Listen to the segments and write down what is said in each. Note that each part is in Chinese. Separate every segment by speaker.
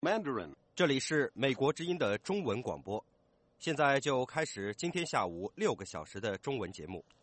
Speaker 1: Mandarin，
Speaker 2: 这里是美国之音的中文广播，现在就开始今天下午6个小时的中文节目。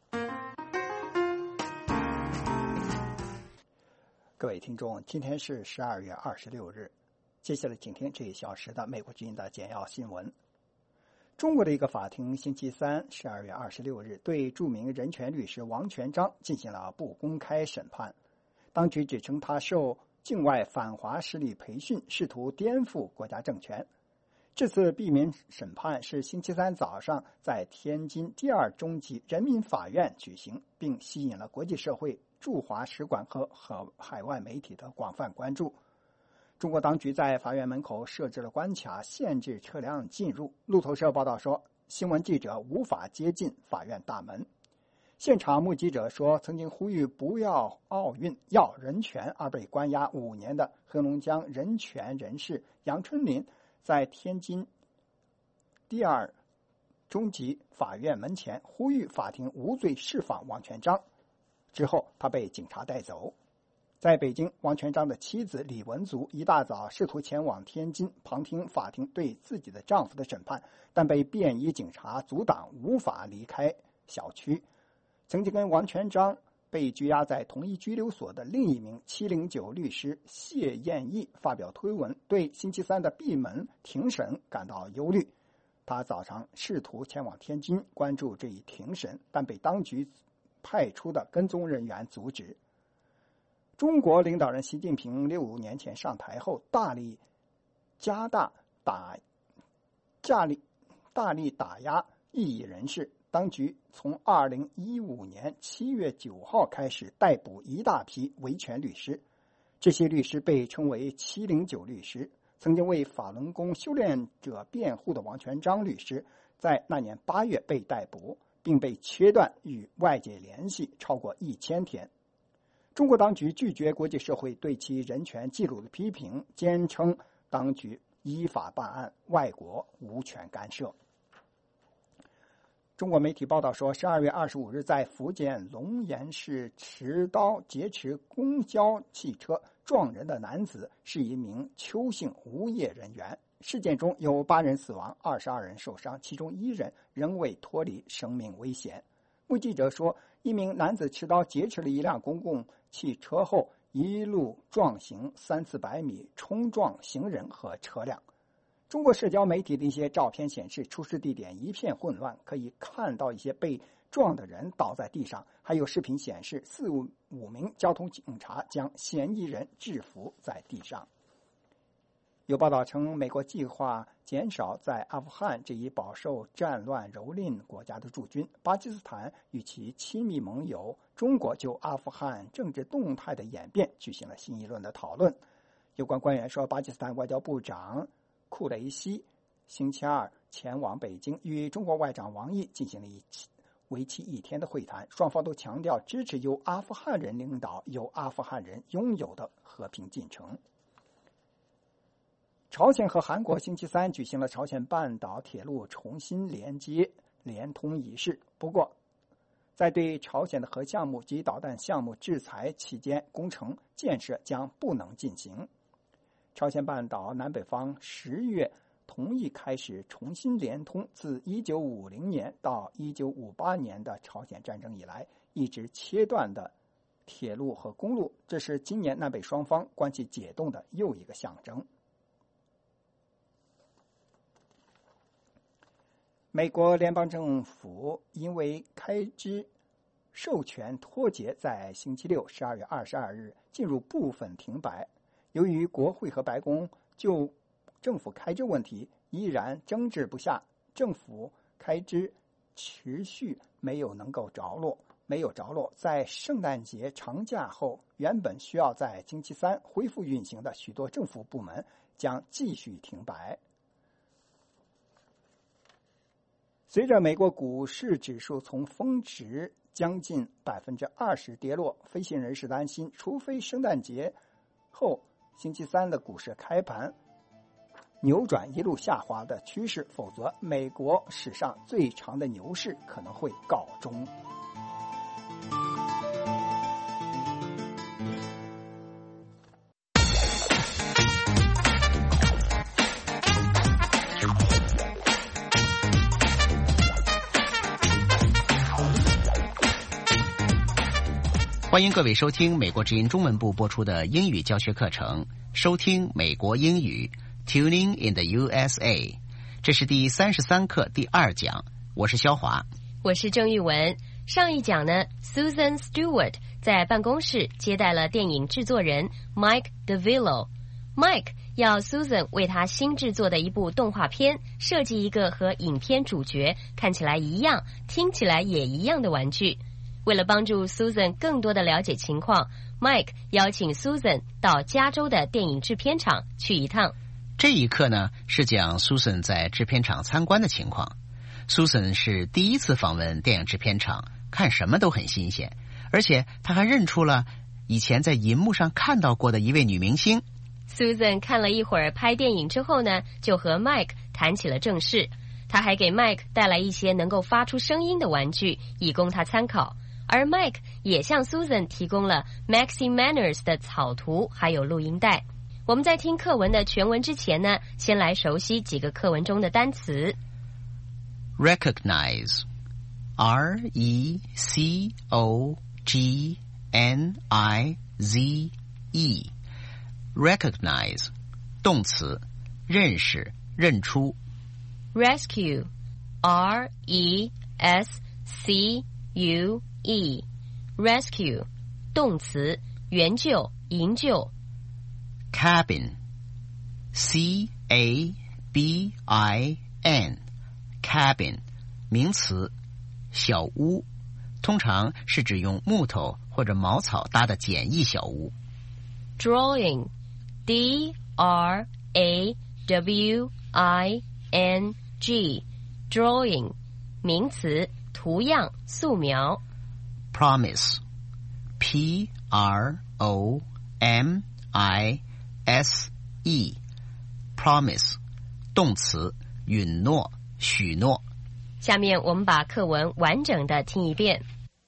Speaker 3: 各位听众，今天是12月26日，接下来请听这1小时的美国之音的简要新闻。中国的一个法庭星期三12月26日对著名人权律师王全璋进行了不公开审判，当局指称他受境外反华势力培训，试图颠覆国家政权。这次闭门审判是星期三早上在天津第2中级人民法院举行，并吸引了国际社会、驻华使馆和海外媒体的广泛关注。中国当局在法院门口设置了关卡，限制车辆进入。路透社报道说，新闻记者无法接近法院大门。现场目击者说，曾经呼吁不要奥运要人权而被关押5年的黑龙江人权人士杨春林，在天津第2中级法院门前呼吁法庭无罪释放王全璋，之后他被警察带走。在北京，王全璋的妻子李文足一大早试图前往天津旁听法庭对自己的丈夫的审判，但被便衣警察阻挡，无法离开小区。曾经跟王全璋被拘押在同一拘留所的另一名709律师谢燕毅发表推文，对星期三的闭门庭审感到忧虑。他早上试图前往天津关注这一庭审，但被当局派出的跟踪人员阻止。中国领导人习近平65年前上台后，大力打压异议人士。当局从2015年7月9号开始逮捕一大批维权律师，这些律师被称为709律师。曾经为法轮功修炼者辩护的王全璋律师在那年8月被逮捕，并被切断与外界联系超过1000天。中国当局拒绝国际社会对其人权记录的批评，坚称当局依法办案，外国无权干涉。中国媒体报道说，12月25日在福建龙岩市持刀劫持公交汽车撞人的男子是一名邱姓无业人员。事件中有8人死亡，22人受伤，其中1人仍未脱离生命危险。目击者说，一名男子持刀劫持了一辆公共汽车后，一路撞行300-400米，冲撞行人和车辆。中国社交媒体的一些照片显示，出事地点一片混乱，可以看到一些被撞的人倒在地上，还有视频显示4-5名交通警察将嫌疑人制服在地上。有报道称，美国计划减少在阿富汗这一饱受战乱蹂躏国家的驻军。巴基斯坦与其亲密盟友中国就阿富汗政治动态的演变举行了新一轮的讨论。有关官员说，巴基斯坦外交部长库雷西星期2前往北京，与中国外长王毅进行了为期1天的会谈，双方都强调支持由阿富汗人领导、由阿富汗人拥有的和平进程。朝鲜和韩国星期三举行了朝鲜半岛铁路重新连通仪式，不过在对朝鲜的核项目及导弹项目制裁期间，工程建设将不能进行。朝鲜半岛南北方10月同意开始重新连通自1950年到1958年的朝鲜战争以来一直切断的铁路和公路，这是今年南北双方关系解冻的又一个象征。美国联邦政府因为开支授权脱节，在星期六12月22日进入部分停摆。由于国会和白宫就政府开支问题依然争执不下，政府开支持续没有着落。在圣诞节长假后，原本需要在星期三恢复运行的许多政府部门将继续停摆。随着美国股市指数从峰值将近20%跌落，飞行人士担心，除非圣诞节后星期三的股市开盘扭转一路下滑的趋势，否则美国史上最长的牛市可能会告终。
Speaker 1: 欢迎各位收听美国之音中文部播出的英语教学课程，收听美国英语 Tuning in the USA。 这是第33课第2讲，我是肖华，
Speaker 4: 我是郑玉文。上一讲呢 Susan Stewart 在办公室接待了电影制作人 Mike DeVillo。 Mike 要 Susan 为他新制作的一部动画片设计一个和影片主角看起来一样听起来也一样的玩具。为了帮助 Susan 更多的了解情况， Mike 邀请 Susan 到加州的电影制片厂去一趟。
Speaker 1: 这一课呢是讲 Susan 在制片厂参观的情况。 Susan 是第一次访问电影制片厂，看什么都很新鲜，而且她还认出了以前在银幕上看到过的一位女明星。
Speaker 4: Susan 看了一会儿拍电影之后呢，就和 Mike 谈起了正事。他还给 Mike 带来一些能够发出声音的玩具，以供他参考。而 Mike 也向 Susan 提供了 Maxi Manners 的草图还有录音带。我们在听课文的全文之前呢，先来熟悉几个课文中的单词。
Speaker 1: Recognize R-E-C-O-G-N-I-Z-E Recognize 动词，认识，认出。
Speaker 4: Rescue R-E-S-C-U-E Rescue 动词，援救，营救。
Speaker 1: Cabin C-A-B-I-N Cabin 名词，小屋，通常是指用木头或者茅草搭的简易小屋。
Speaker 4: Drawing D-R-A-W-I-N-G Drawing 名词，图样，素描。
Speaker 1: Promise P-R-O-M-I-S-E Promise 动词，允诺，许诺。
Speaker 4: 下面我们把课文完整的听一遍。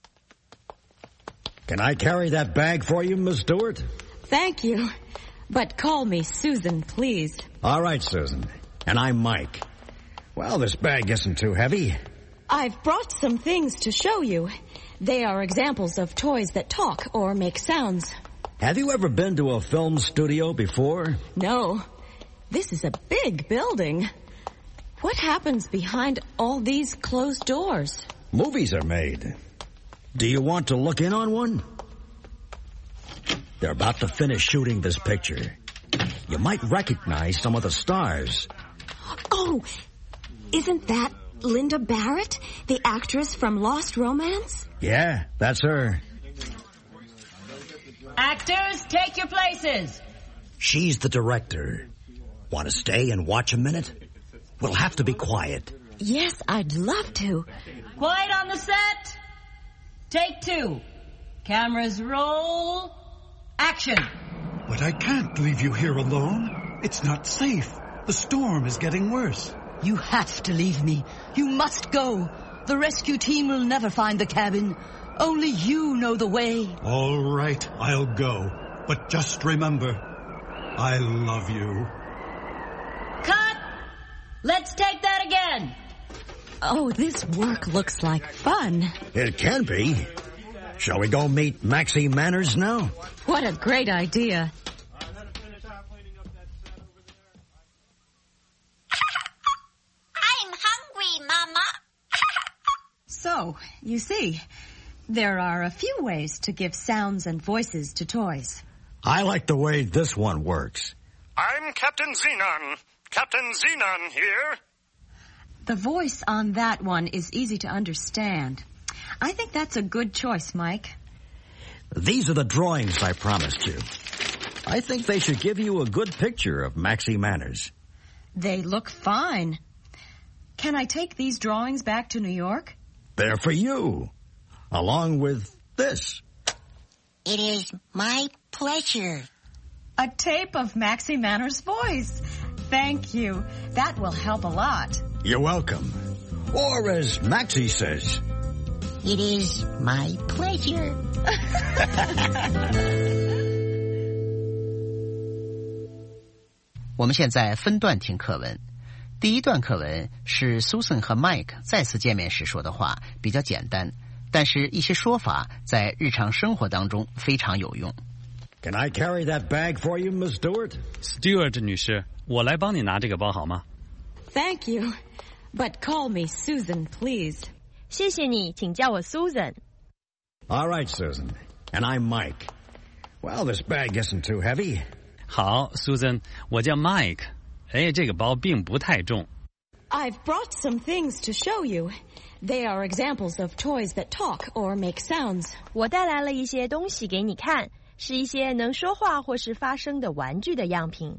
Speaker 5: Can I carry that bag for you, Miss Stewart?
Speaker 6: Thank you. But call me Susan, please.
Speaker 5: All right, Susan. And I'm Mike. Well, this bag isn't too heavy.
Speaker 6: I've brought some things to show you. They are examples of toys that talk or make sounds.
Speaker 5: Have you ever been to a film studio before?
Speaker 6: No. This is a big building. What happens behind all these closed doors?
Speaker 5: Movies are made. Do you want to look in on one? They're about to finish shooting this picture. You might recognize some of the stars.
Speaker 6: Oh, isn't that Linda Barrett, the actress from Lost Romance?
Speaker 5: Yeah, that's her.
Speaker 7: Actors, take your places.
Speaker 5: She's the director. Want to stay and watch a minute? We'll have to be quiet.
Speaker 6: Yes, I'd love to.
Speaker 7: Quiet on the set. Take 2. Cameras roll. Action.
Speaker 8: But I can't leave you here alone. It's not safe. The storm is getting worse.
Speaker 7: You have to leave me. You must go. The rescue team will never find the cabin. Only you know the way.
Speaker 8: All right, I'll go. But just remember, I love you.
Speaker 7: Cut. Let's take that again.
Speaker 6: Oh, this work looks like fun.
Speaker 5: It can be. Shall we go meet Maxi Manners now?
Speaker 6: What a great idea.
Speaker 9: I'm hungry, Mama.
Speaker 10: So, you see, there are a few ways to give sounds and voices to toys.
Speaker 5: I like the way this one works.
Speaker 11: I'm Captain Xenon. Captain Xenon here.
Speaker 10: The voice on that one is easy to understand. I think that's a good choice, Mike.
Speaker 5: These are the drawings I promised you. I think they should give you a good picture of Maxi Manners.
Speaker 10: They look fine. Can I take these drawings back to New York?
Speaker 5: They're for you, along with this.
Speaker 9: It is my pleasure.
Speaker 10: A tape of Maxi Manners' voice. Thank you. That will help a lot.
Speaker 5: You're welcome. Or as Maxi says,
Speaker 9: It is my pleasure.
Speaker 1: 我们现在分段听课文。第一段课文是 Susan 和 Mike 再次见面时说的话，比较简单。 但是一些说法在日常生活当中非常有用。
Speaker 5: Can I carry that bag for you, Miss Stewart?
Speaker 12: Stewart 女士，我来帮你拿这个包好吗？
Speaker 6: Thank you. But call me Susan, please.
Speaker 4: 谢谢你，请叫我 Susan。
Speaker 5: All right, Susan. And I'm Mike. Well, this bag isn't too heavy.
Speaker 12: 好 ，Susan， 我叫 Mike。哎，这个包并不太重。
Speaker 6: I've brought some things to show you. They are examples of toys that talk or make sounds.
Speaker 4: 我带来了一些东西给你看，是一些能说话或是发声的玩具的样品。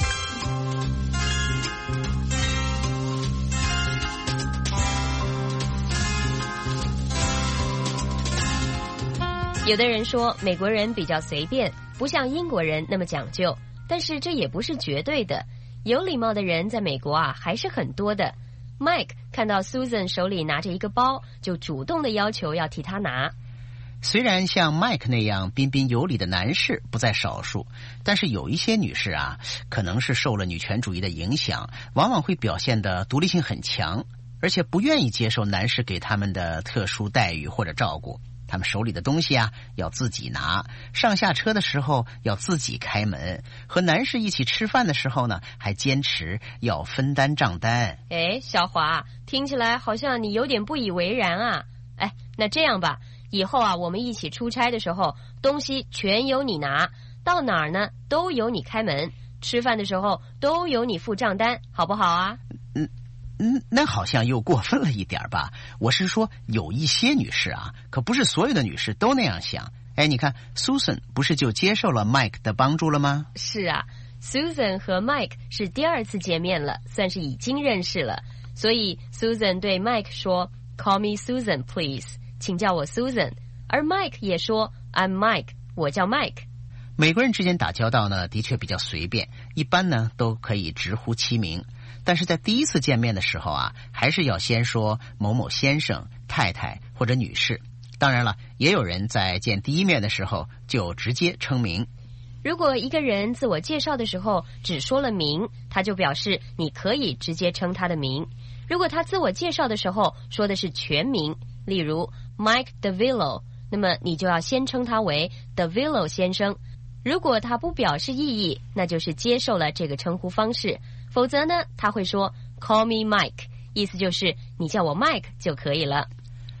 Speaker 4: 有的人说美国人比较随便，不像英国人那么讲究，但是这也不是绝对的。有礼貌的人在美国啊还是很多的。Mike 看到 Susan 手里拿着一个包，就主动的要求要替他拿。
Speaker 1: 虽然像 Mike 那样彬彬有礼的男士不在少数，但是有一些女士啊，可能是受了女权主义的影响，往往会表现得独立性很强，而且不愿意接受男士给他们的特殊待遇或者照顾。他们手里的东西啊要自己拿，上下车的时候要自己开门，和男士一起吃饭的时候呢，还坚持要分担账单。
Speaker 4: 哎，小华，听起来好像你有点不以为然啊。哎，那这样吧，以后啊我们一起出差的时候，东西全由你拿，到哪儿呢都由你开门，吃饭的时候都由你付账单，好不好啊？
Speaker 1: 那好像又过分了一点吧。我是说有一些女士啊，可不是所有的女士都那样想。哎，你看 Susan 不是就接受了 Mike 的帮助了吗？
Speaker 4: 是啊， Susan 和 Mike 是第二次见面了，算是已经认识了。所以 Susan 对 Mike 说 Call me Susan, please， 请叫我 Susan。 而 Mike 也说 I'm Mike， 我叫 Mike。
Speaker 1: 美国人之间打交道呢，的确比较随便，一般呢都可以直呼其名。但是在第一次见面的时候啊，还是要先说某某先生、太太或者女士。当然了，也有人在见第一面的时候就直接称名。
Speaker 4: 如果一个人自我介绍的时候只说了名，他就表示你可以直接称他的名。如果他自我介绍的时候说的是全名，例如 Mike DeVillo， 那么你就要先称他为 DeVillo 先生。如果他不表示异议，那就是接受了这个称呼方式。否则呢，他会说 Call me Mike， 意思就是你叫我 Mike 就可以了。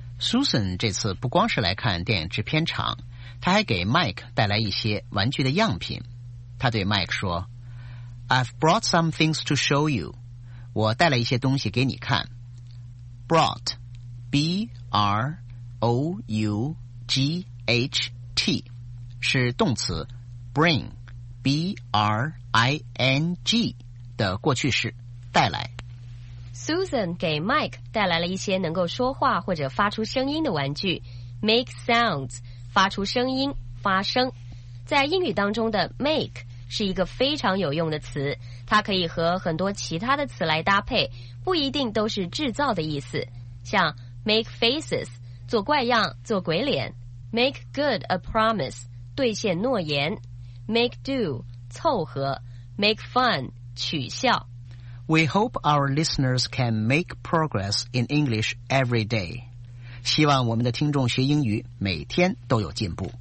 Speaker 1: Susan 这次不光是来看电影制片厂，他还给 Mike 带来一些玩具的样品。他对 Mike 说 I've brought some things to show you， 我带了一些东西给你看。 Brought B-R-O-U-G-H-T 是动词， bring B-R-I-N-G 的过去式，带来。
Speaker 4: Susan 给 Mike 带来了一些能够说话或者发出声音的玩具， make sounds 发出声音，发声。在英语当中的 make 是一个非常有用的词，它可以和很多其他的词来搭配，不一定都是制造的意思。像 make faces 做怪样，做鬼脸， make good a promise 兑现诺言， make do 凑合， make fun 取笑。
Speaker 1: We hope our listeners can make progress in English every day。 希望我们的听众学英语每天都有进步。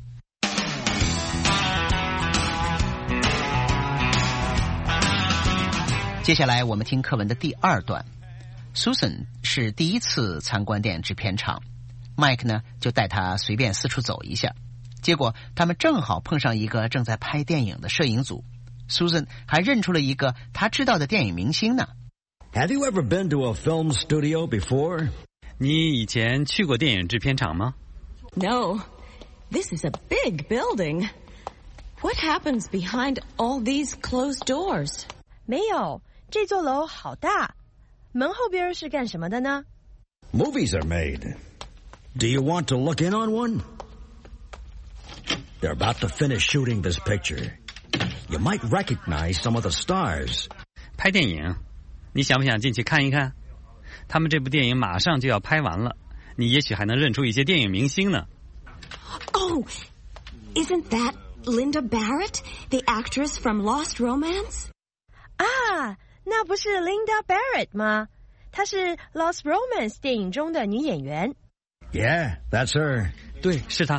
Speaker 1: 接下来我们听课文的第二段。 Susan 是第一次参观电影制片厂， Mike 呢就带他随便四处走一下。结果他们正好碰上一个正在拍电影的摄影组， Susan 还认出了一个他知道的电影明星呢。
Speaker 5: Have you ever been to a film studio before?
Speaker 12: 你以前去过电影制片厂吗？
Speaker 6: No, this is a big building. What happens behind all these closed doors?
Speaker 13: 没有，这座楼好大，门后边是干什么的呢？
Speaker 5: Movies are made. Do you want to look in on one? They're about to finish shooting this picture. You might recognize some of the stars.
Speaker 12: 拍电影，你想不想进去看一看？他们这部电影马上就要拍完了，你也许还能认出一些电影明星呢。
Speaker 6: Oh, isn't that Linda Barrett, the actress from Lost Romance?
Speaker 13: 啊，那不是 Linda Barrett 吗？她是 Lost Romance 电影中的女演员。
Speaker 5: Yeah, that's her.
Speaker 12: 对，是她。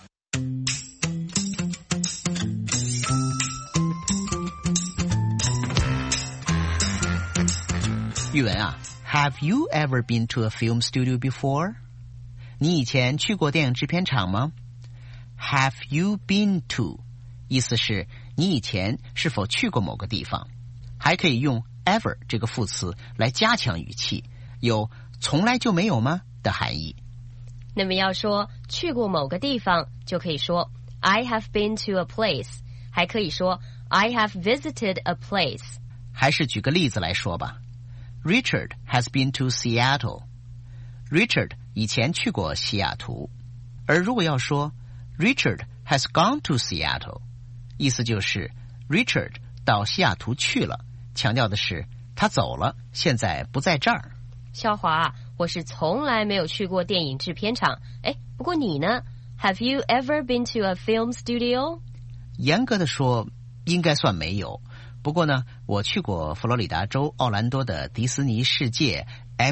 Speaker 1: 语文啊 ，Have you ever been to a film studio before？ 你以前去过电影制片厂吗 ？Have you been to？ 意思是你以前是否去过某个地方，还可以用 ever 这个副词来加强语气，有从来就没有吗的含义。
Speaker 4: 那么要说去过某个地方，就可以说 I have been to a place， 还可以说 I have visited a place。
Speaker 1: 还是举个例子来说吧。Richard has been to Seattle。Richard 以前去过西雅图，而如果要说 Richard has gone to Seattle， 意思就是 Richard 到西雅图去了，强调的是他走了，现在不在这儿。
Speaker 4: 肖华，我是从来没有去过电影制片厂。哎，不过你呢 ？Have you ever been to a film studio？
Speaker 1: 严格的说，应该算没有。不过呢，我去过佛罗里达州奥兰多的迪士尼世界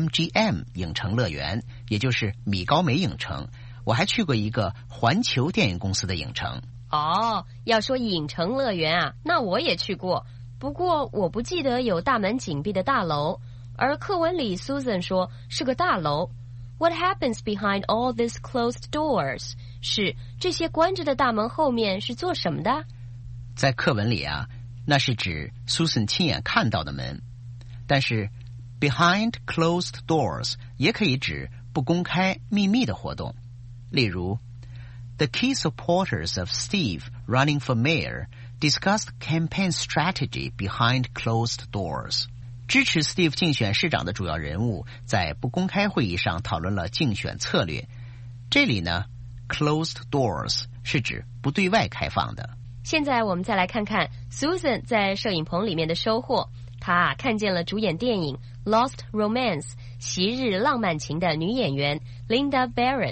Speaker 1: MGM 影城乐园，也就是米高梅影城。我还去过一个环球电影公司的影城。
Speaker 4: 哦，要说影城乐园啊，那我也去过。不过我不记得有大门紧闭的大楼，而课文里 Susan 说是个大楼。What happens behind all these closed doors？ 是这些关着的大门后面是做什么的？
Speaker 1: 在课文里啊，那是指 Susan 亲眼看到的门，但是 behind closed doors 也可以指不公开秘密的活动。例如 The key supporters of Steve running for mayor discussed campaign strategy behind closed doors。 支持 Steve 竞选市长的主要人物在不公开会议上讨论了竞选策略。这里呢 closed doors 是指不对外开放的。
Speaker 4: 现在我们再来看看 Susan 在摄影棚里面的收获。她看见了主演电影 Lost Romance 昔日浪漫情的女演员 Linda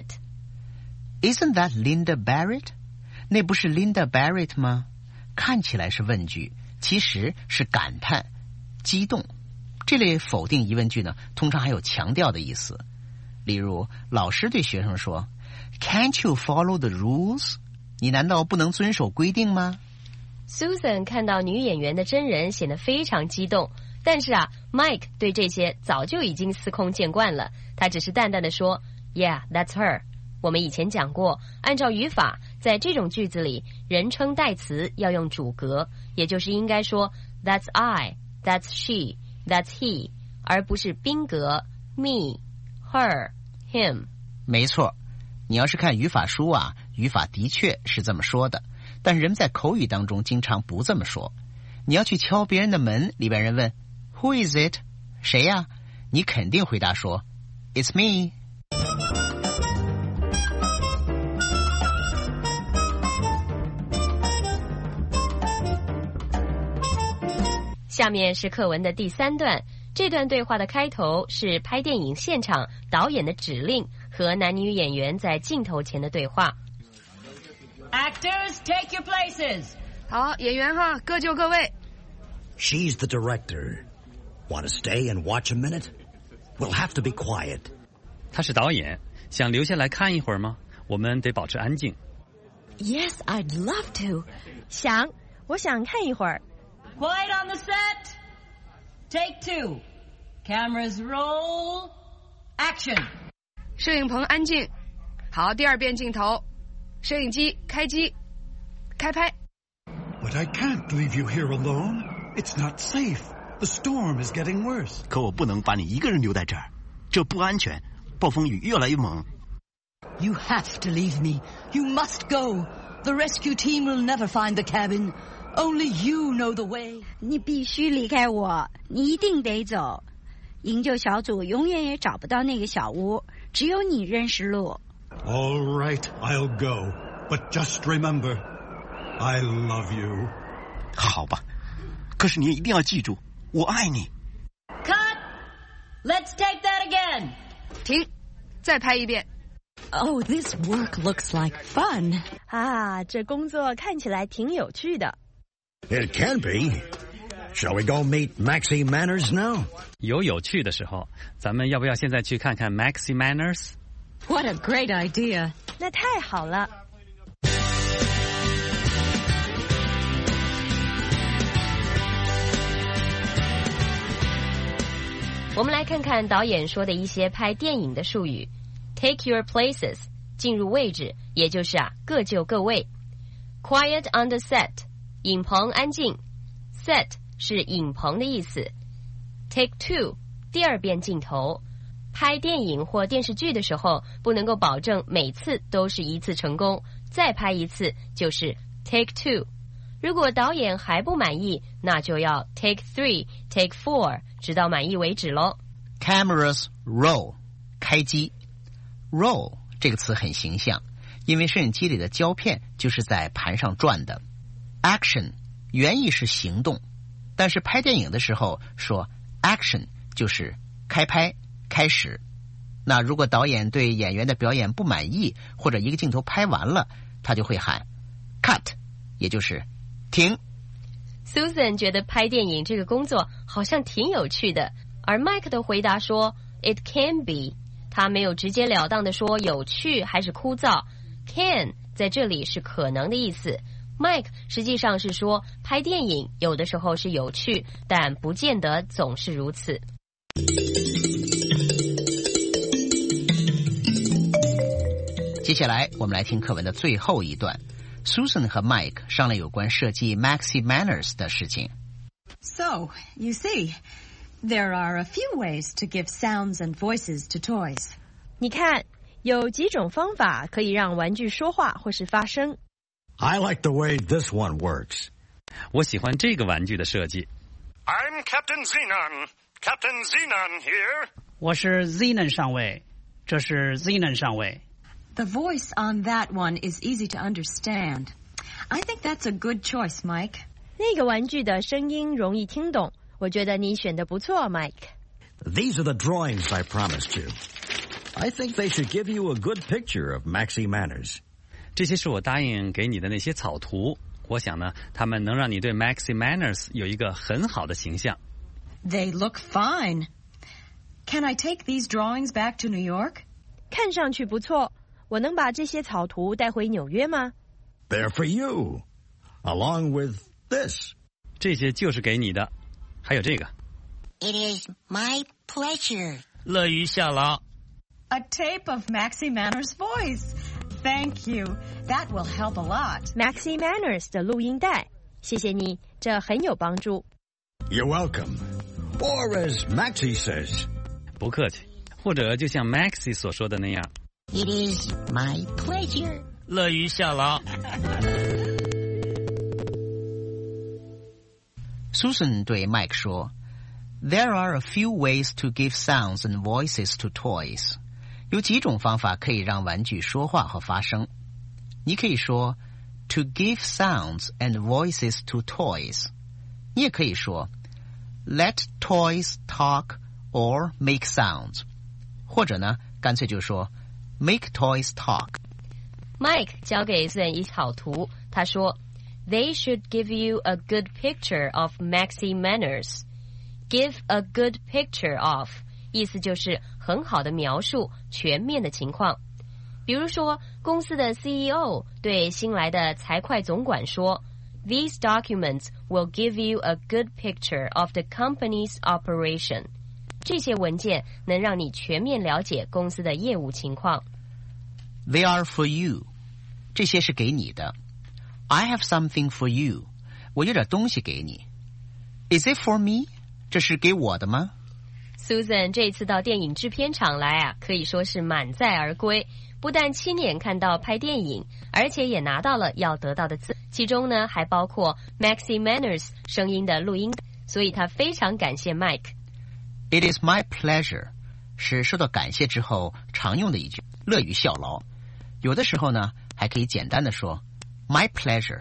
Speaker 4: Barrett。Isn't
Speaker 1: that Linda Barrett？ 那不是 Linda Barrett 吗？看起来是问句，其实是感叹、激动。这类否定疑问句呢，通常还有强调的意思。例如，老师对学生说 Can't you follow the rules？ 你难道不能遵守规定吗？
Speaker 4: Susan 看到女演员的真人显得非常激动，但是啊 Mike 对这些早就已经司空见惯了，他只是淡淡的说 Yeah, that's her。我们以前讲过，按照语法，在这种句子里，人称代词要用主格，也就是应该说 That's I, that's she, that's he， 而不是宾格 me, her, him。
Speaker 1: 没错，你要是看语法书啊，语法的确是这么说的，但人们在口语当中经常不这么说。你要去敲别人的门，里边人问 Who is it？ 谁呀？你肯定回答说 It's me。
Speaker 4: 下面是课文的第3段，这段对话的开头是拍电影现场导演的指令和男女演员在镜头前的对话。
Speaker 14: Actors, take your places.
Speaker 15: 好，演员哈，各就各位。
Speaker 5: She's the director. Want to stay and watch a minute? We'll have to be quiet.
Speaker 12: 他是导演，想留下来看一会儿吗？我们得保持安静。
Speaker 6: Yes, I'd love to.
Speaker 13: 我想看一会儿。
Speaker 14: Quiet on the set. Take 2. Cameras roll. Action.
Speaker 15: 摄影棚安静。好，第2遍镜头。摄影机开机，开拍。
Speaker 8: But I can't leave you here alone. It's not safe. The storm is getting worse.
Speaker 16: 可我不能把你一个人留在这儿，这不安全。暴风雨越来越猛。
Speaker 7: You have to leave me. You must go. The rescue team will never find the cabin. Only you know the way.
Speaker 17: 你必须离开我，你一定得走。营救小组永远也找不到那个小屋，只有你认识路。
Speaker 8: All right, I'll go. But just remember, I love you.
Speaker 16: 好吧，可是你一定要记住，我爱你。
Speaker 14: Cut! Let's take that again.
Speaker 15: 停，再拍一遍。
Speaker 6: Oh, this work looks like fun.
Speaker 13: 啊，这工作看起来挺有趣的。
Speaker 5: It can be. Shall we go meet Maxie Manners now?
Speaker 12: 有趣的时候，咱们要不要现在去看看 Maxie Manners？
Speaker 6: What a great idea.
Speaker 13: 那太好了。
Speaker 4: 我们来看看导演说的一些拍电影的术语。Take your places， 进入位置，也就是各就各位。Quiet on the set， 影棚安静。Set 是影棚的意思。Take two， 第二遍镜头。拍电影或电视剧的时候，不能够保证每次都是一次成功，再拍一次就是 Take two。如果导演还不满意，那就要 Take three, Take four， 直到满意为止咯。
Speaker 1: Cameras roll， 开机。Roll 这个词很形象，因为摄影机里的胶片就是在盘上转的。Action 原意是行动，但是拍电影的时候说 Action 就是开拍开始。那如果导演对演员的表演不满意，或者一个镜头拍完了，他就会喊 Cut， 也就是停。
Speaker 4: Susan 觉得拍电影这个工作好像挺有趣的，而 Mike 的回答说 It can be。他没有直截了当的说有趣还是枯燥。Can 在这里是可能的意思。Mike 实际上是说拍电影有的时候是有趣，但不见得总是如此。
Speaker 1: 接下来我们来听课文的最后一段。Susan 和 Mike 商量有关设计 Maxi Manners 的事情。
Speaker 10: So, you see, there are a few ways to give sounds and voices to toys.
Speaker 13: 你看，有几种方法可以让玩具说话或是发声。
Speaker 5: I like the way this one works.
Speaker 12: 我喜欢这个玩具的设计。
Speaker 11: I'm Captain Xenon. Captain Xenon here.
Speaker 18: 我是 Xenon 上尉，这是 Xenon 上尉。
Speaker 10: The voice on that one is easy to understand. I think that's a good choice, Mike.
Speaker 13: 那个玩具的声音容易听懂，我觉得你选得不错 ，Mike.
Speaker 5: These are the drawings I promised you. I think they should give you a good picture of Maxi Manners.
Speaker 12: 这些是我答应给你的那些草图，我想呢，他们能让你对 Maxi Manners 有一个很好的形象。
Speaker 10: They look fine. Can I take these drawings back to New York?
Speaker 13: 看上去不错，我能把这些草图带回纽约吗？
Speaker 5: They're for you, along with this.
Speaker 12: 这些就是给你的，还有这个。
Speaker 9: It is my pleasure.
Speaker 18: 乐于效劳。
Speaker 10: A tape of Maxi Manners' voice. Thank you. That will help a lot.
Speaker 13: Maxi Manners 的录音带，谢谢你，这很有帮助。
Speaker 5: You're welcome. Or as Maxi says.
Speaker 12: 不客气，或者就像 Maxi 所说的那样。
Speaker 9: It is my pleasure.
Speaker 18: 乐于效劳。
Speaker 1: Susan 对 Mike 说 There are a few ways to give sounds and voices to toys. 有几种方法可以让玩具说话和发声。你可以说 To give sounds and voices to toys. 你也可以说 Let toys talk or make sounds. 或者呢，干脆就说 Make toys talk.
Speaker 4: Mike 交给 Susan 一草图，他说They should give you a good picture of Maxi Manners. Give a good picture of 意思就是很好的描述全面的情况。比如说，公司的 CEO 对新来的财会总管说 These documents will give you a good picture of the company's operation. 这些文件能让你全面了解公司的业务情况。
Speaker 1: They are for you. 这些是给你的。I have something for you. 我有点东西给你。Is it for me? 这是给我的吗？
Speaker 4: Susan 这次到电影制片厂来可以说是满载而归，不但亲眼看到拍电影，而且也拿到了要得到的资，其中呢还包括 Maxi Manners 声音的录音，所以他非常感谢 Mike。
Speaker 1: It is my pleasure 是受到感谢之后常用的一句，乐于效劳。有的时候呢还可以简单的说 My pleasure。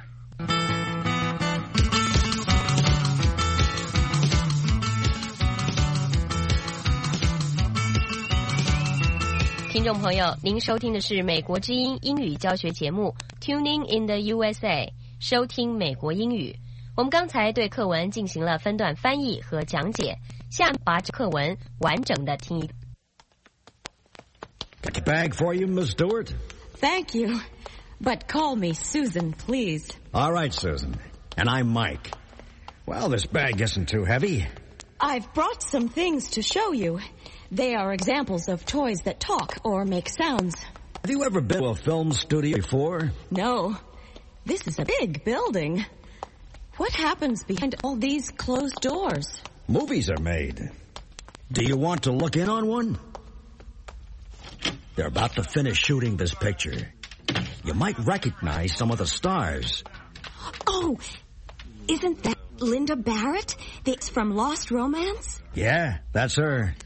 Speaker 4: 听众朋友，您收听的是美国之音英语教学节目 Tuning in the USA， 收听美国英语。我们刚才对课文进行了分段翻译和讲解，下面把课文完整的听一遍。
Speaker 5: Got your bag for you, Miss Stewart?
Speaker 6: Thank you. But call me Susan, please.
Speaker 5: All right, Susan. And I'm Mike. Well, this bag isn't too heavy.
Speaker 6: I've brought some things to show you. They are examples of toys that talk or make sounds.
Speaker 5: Have you ever been to a film studio before?
Speaker 6: No. This is a big building. What happens behind all these closed doors?
Speaker 5: Movies are made. Do you want to look in on one? They're about to finish shooting this picture. You might recognize some of the stars.
Speaker 6: Oh, isn't that Linda Barrett? It's from Lost Romance?
Speaker 5: Yeah, that's her.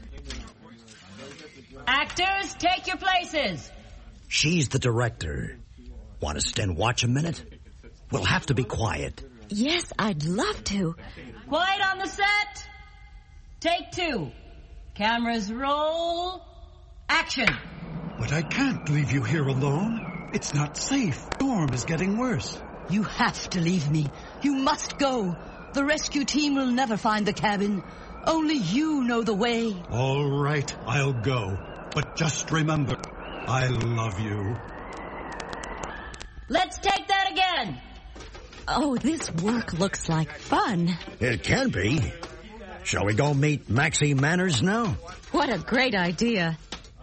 Speaker 14: Actors, take your places.
Speaker 5: She's the director. Want to stand watch a minute? We'll have to be quiet.
Speaker 6: Yes, I'd love to.
Speaker 14: Quiet on the set. Take 2. Cameras roll. Action.
Speaker 8: But I can't leave you here alone. It's not safe. The storm is getting worse.
Speaker 7: You have to leave me. You must go. The rescue team will never find the cabin. Only you know the way.
Speaker 8: All right, I'll go. But just remember, I love you.
Speaker 14: Let's take that again.
Speaker 6: Oh, this work looks like fun.
Speaker 5: It can be. Shall we go meet Maxie Manners now?
Speaker 6: What a great idea.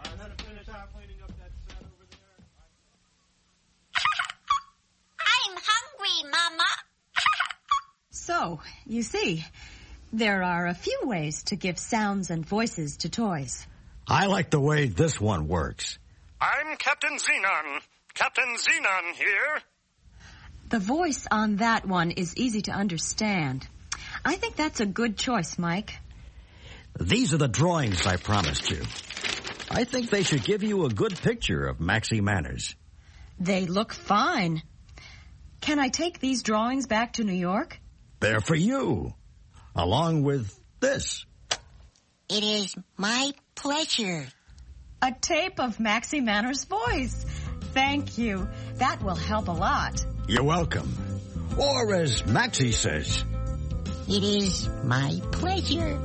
Speaker 9: I'm hungry, Mama.
Speaker 10: So, you see, there are a few ways to give sounds and voices to toys.
Speaker 5: I like the way this one works.
Speaker 11: I'm Captain Xenon. Captain Xenon here.
Speaker 10: The voice on that one is easy to understand. I think that's a good choice, Mike.
Speaker 5: These are the drawings I promised you. I think they should give you a good picture of Maxie Manners.
Speaker 10: They look fine. Can I take these drawings back to New York?
Speaker 5: They're for you, along with this.
Speaker 9: It is my pleasure.
Speaker 10: A tape of Maxie Manners' voice. Thank you. That will help a lot.
Speaker 5: You're welcome. Or as Maxie says,
Speaker 9: it is my pleasure.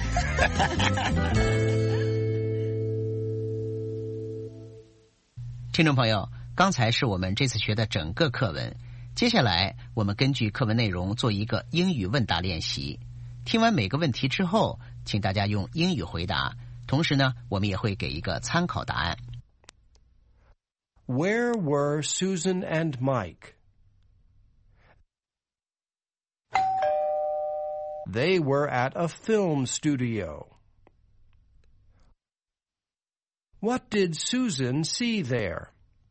Speaker 1: 听众朋友，刚才是我们这次学的整个课文，接下来我们根据课文内容做一个英语问答练习。听完每个问题之后，请大家用英语回答，同时呢，我们也会给一个参考答案。
Speaker 19: Where were Susan and Mike? They were at a film studio. What did Susan see there?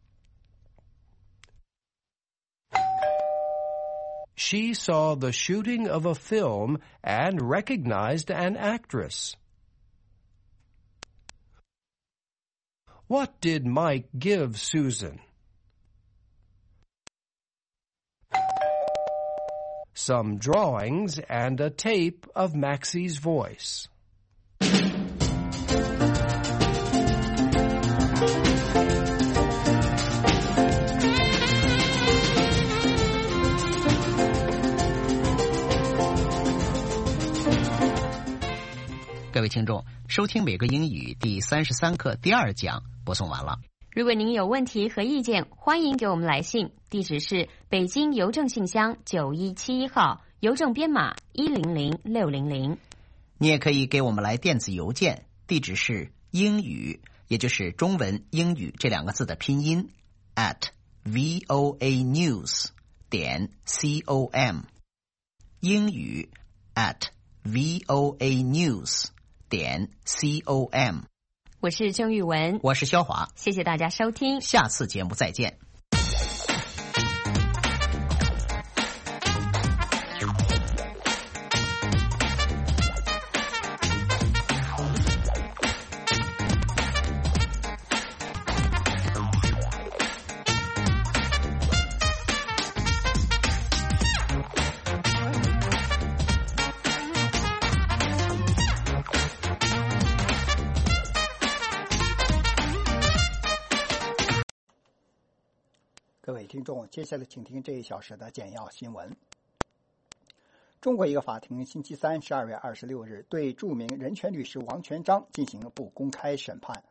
Speaker 19: She saw the shooting of a film and recognized an actress. What did Mike give Susan? Some drawings and a tape of Maxie's voice.
Speaker 1: 《各位听众，收听每个英语第33课第2讲播送完了。
Speaker 4: 如果您有问题和意见，欢迎给我们来信，地址是北京邮政信箱9171号，邮政编码100600。
Speaker 1: 你也可以给我们来电子邮件，地址是英语，也就是中文英语这2个字的拼音 @voanews.com， 英语 @voanews.com。
Speaker 4: 我是郑玉文，
Speaker 1: 我是肖华，
Speaker 4: 谢谢大家收听，
Speaker 1: 下次节目再见。
Speaker 3: 各位听众，接下来请听这1小时的简要新闻。中国一个法庭星期三12月26日对著名人权律师王全璋进行不公开审判，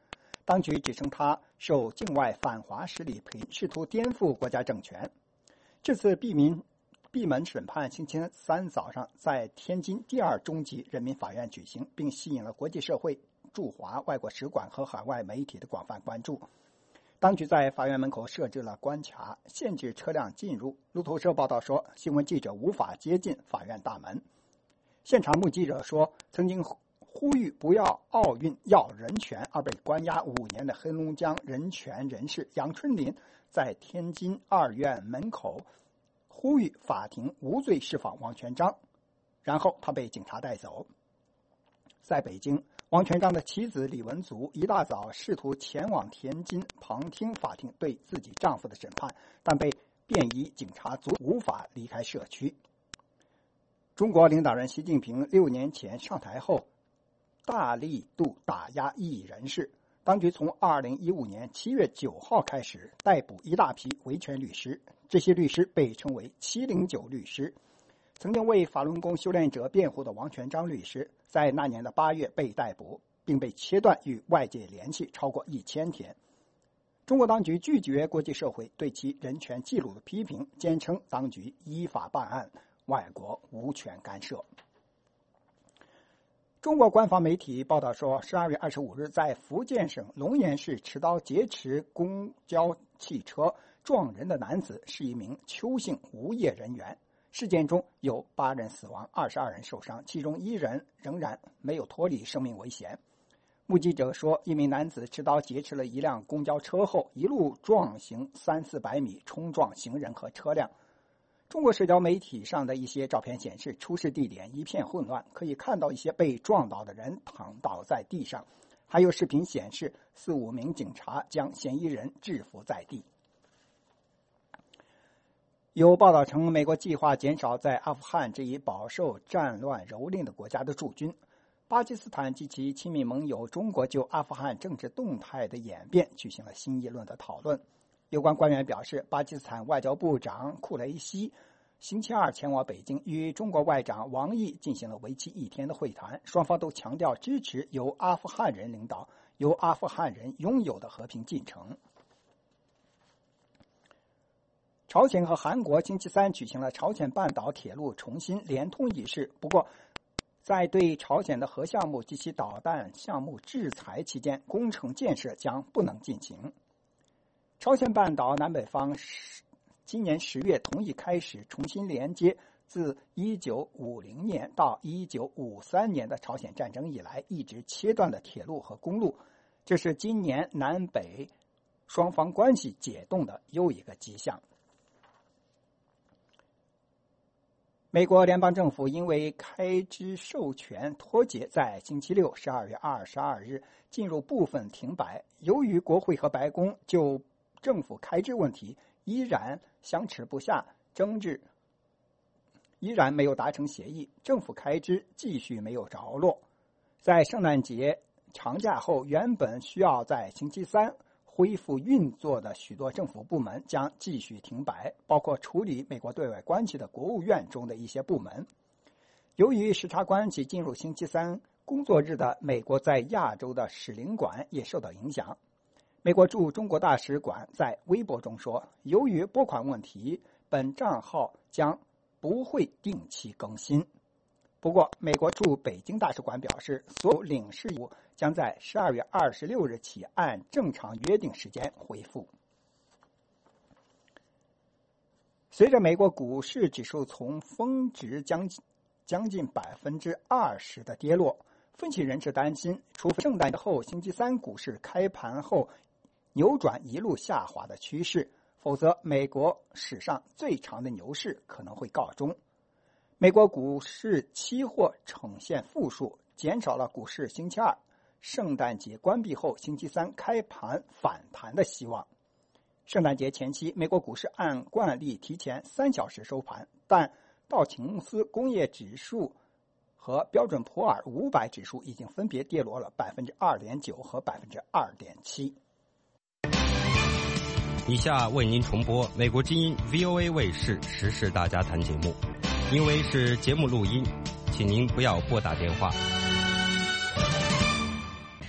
Speaker 3: 当局指称他受境外反华势力培，试图颠覆国家政权。这次闭门审判星期三早上在天津第2中级人民法院举行，并吸引了国际社会、驻华外国使馆和海外媒体的广泛关注。当局在法院门口设置了关卡，限制车辆进入。路透社报道说，新闻记者无法接近法院大门。现场目击者说，曾经呼吁不要奥运要人权而被关押5年的黑龙江人权人士杨春林，在天津2院门口呼吁法庭无罪释放王全璋，然后他被警察带走。在北京，王全璋的妻子李文足一大早试图前往天津旁听法庭对自己丈夫的审判，但被便衣警察阻无法离开社区。中国领导人习近平6年前上台后，大力度打压异议人士。当局从2015年7月9号开始逮捕一大批维权律师，这些律师被称为709律师。曾经为法轮功修炼者辩护的王全璋律师，在那年的8月被逮捕，并被切断与外界联系超过1000天。中国当局拒绝国际社会对其人权记录的批评，坚称当局依法办案，外国无权干涉。中国官方媒体报道说，12月25日在福建省龙岩市持刀劫持公交汽车撞人的男子是一名邱姓无业人员。事件中有8人死亡，22人受伤，其中1人仍然没有脱离生命危险。目击者说，一名男子持刀劫持了一辆公交车后，一路撞行300-400米，冲撞行人和车辆。中国社交媒体上的一些照片显示，出事地点一片混乱，可以看到一些被撞倒的人躺倒在地上，还有视频显示4-5名警察将嫌疑人制服在地。有报道称，美国计划减少在阿富汗这一饱受战乱蹂躏的国家的驻军。巴基斯坦及其亲密盟友中国就阿富汗政治动态的演变举行了新一轮的讨论。有关官员表示，巴基斯坦外交部长库雷西星期二前往北京，与中国外长王毅进行了为期1天的会谈，双方都强调支持由阿富汗人领导、由阿富汗人拥有的和平进程。朝鲜和韩国星期三举行了朝鲜半岛铁路重新联通仪式，不过在对朝鲜的核项目及其导弹项目制裁期间，工程建设将不能进行。朝鲜半岛南北方今年10月同意开始重新连接自1950年到1953年的朝鲜战争以来一直切断的铁路和公路，这是今年南北双方关系解冻的又一个迹象。美国联邦政府因为开支授权脱节，在星期六12月22日进入部分停摆。由于国会和白宫就政府开支问题依然相持不下，争执依然没有达成协议，政府开支继续没有着落。在圣诞节长假后，原本需要在星期三恢复运作的许多政府部门将继续停摆，包括处理美国对外关系的国务院中的一些部门。由于时差关系，进入星期三工作日的美国在亚洲的使领馆也受到影响。美国驻中国大使馆在微博中说，由于拨款问题，本账号将不会定期更新。不过，美国驻北京大使馆表示，所有领事务将在12月26日起按正常约定时间恢复。随着美国股市指数从峰值将近20%的跌落，分析人士担心，除非圣诞节后星期三股市开盘后扭转一路下滑的趋势，否则美国史上最长的牛市可能会告终。美国股市期货呈现负数，减少了股市星期二圣诞节关闭后星期三开盘反弹的希望。圣诞节前期，美国股市按惯例提前3小时收盘，但道琼斯工业指数和标准普尔500指数已经分别跌落了2.9%和2.7%。
Speaker 2: 以下为您重播美国之音 VOA 卫视时事大家谈节目。因为是节目录音，请您不要拨打电话。
Speaker 4: 观众朋友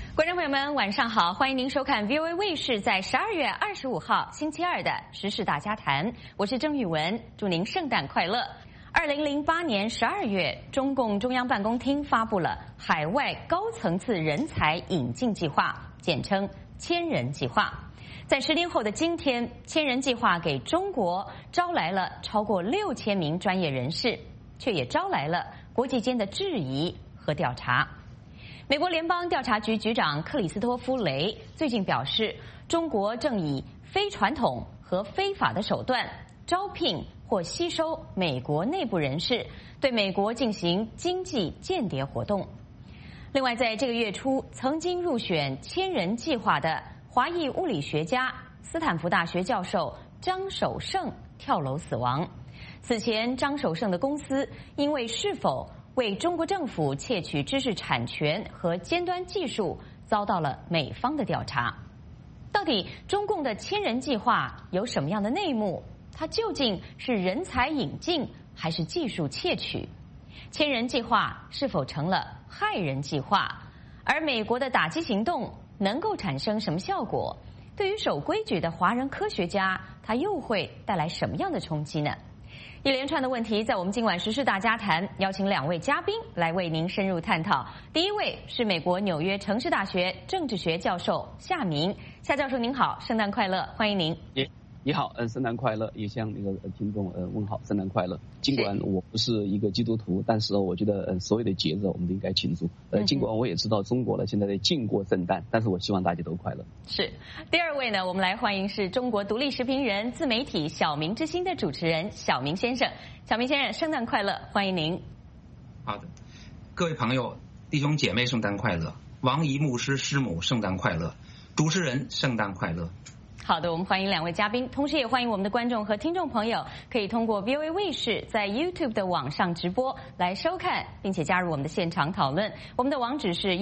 Speaker 20: 友们，晚上好！欢迎您收看 VOA 卫视在12月25号星期二的时事大家谈，我是郑玉文，祝您圣诞快乐。2008年12月，中共中央办公厅发布了海外高层次人才引进计划，简称千人计划。在10年后的今天，千人计划给中国招来了超过6000名专业人士，却也招来了国际间的质疑和调查。美国联邦调查局局长克里斯托弗·雷最近表示，中国正以非传统和非法的手段招聘或吸收美国内部人士，对美国进行经济间谍活动。另外，在这个月初，曾经入选千人计划的华裔物理学家、斯坦福大学教授张守胜跳楼死亡。此前，张守胜的公司因为是否为中国政府窃取知识产权和尖端技术，遭到了美方的调查。到底中共的千人计划有什么样的内幕？它究竟是人才引进还是技术窃取？千人计划是否成了害人计划？而美国的打击行动能够产生什么效果？对于守规矩的华人科学家，它又会带来什么样的冲击呢？一连串的问题在我们今晚时事大家谈邀请2位嘉宾来为您深入探讨。第一位是美国纽约城市大学政治学教授夏明。夏教授您好，圣诞快乐，欢迎您。
Speaker 21: 你好，圣诞快乐，也向那个听众问好，圣诞快乐。尽管我不是一个基督徒，但是我觉得所有的节日我们都应该庆祝。尽管我也知道中国呢现在在禁过圣诞，但是我希望大家都快乐。
Speaker 20: 是。第二位呢，我们来欢迎是中国独立时评人、自媒体小明之星的主持人小明先生。小明先生，圣诞快乐，欢迎您。
Speaker 22: 好的，各位朋友、弟兄姐妹，圣诞快乐！王怡牧师师母，圣诞快乐！主持人，圣诞快乐！
Speaker 20: 好的，我们欢迎2位嘉宾，同时也欢迎我们的观众和听众朋友可以通过 VOA 卫视在 YouTube 的网上直播来收看，并且加入我们的现场讨论。我们的网址是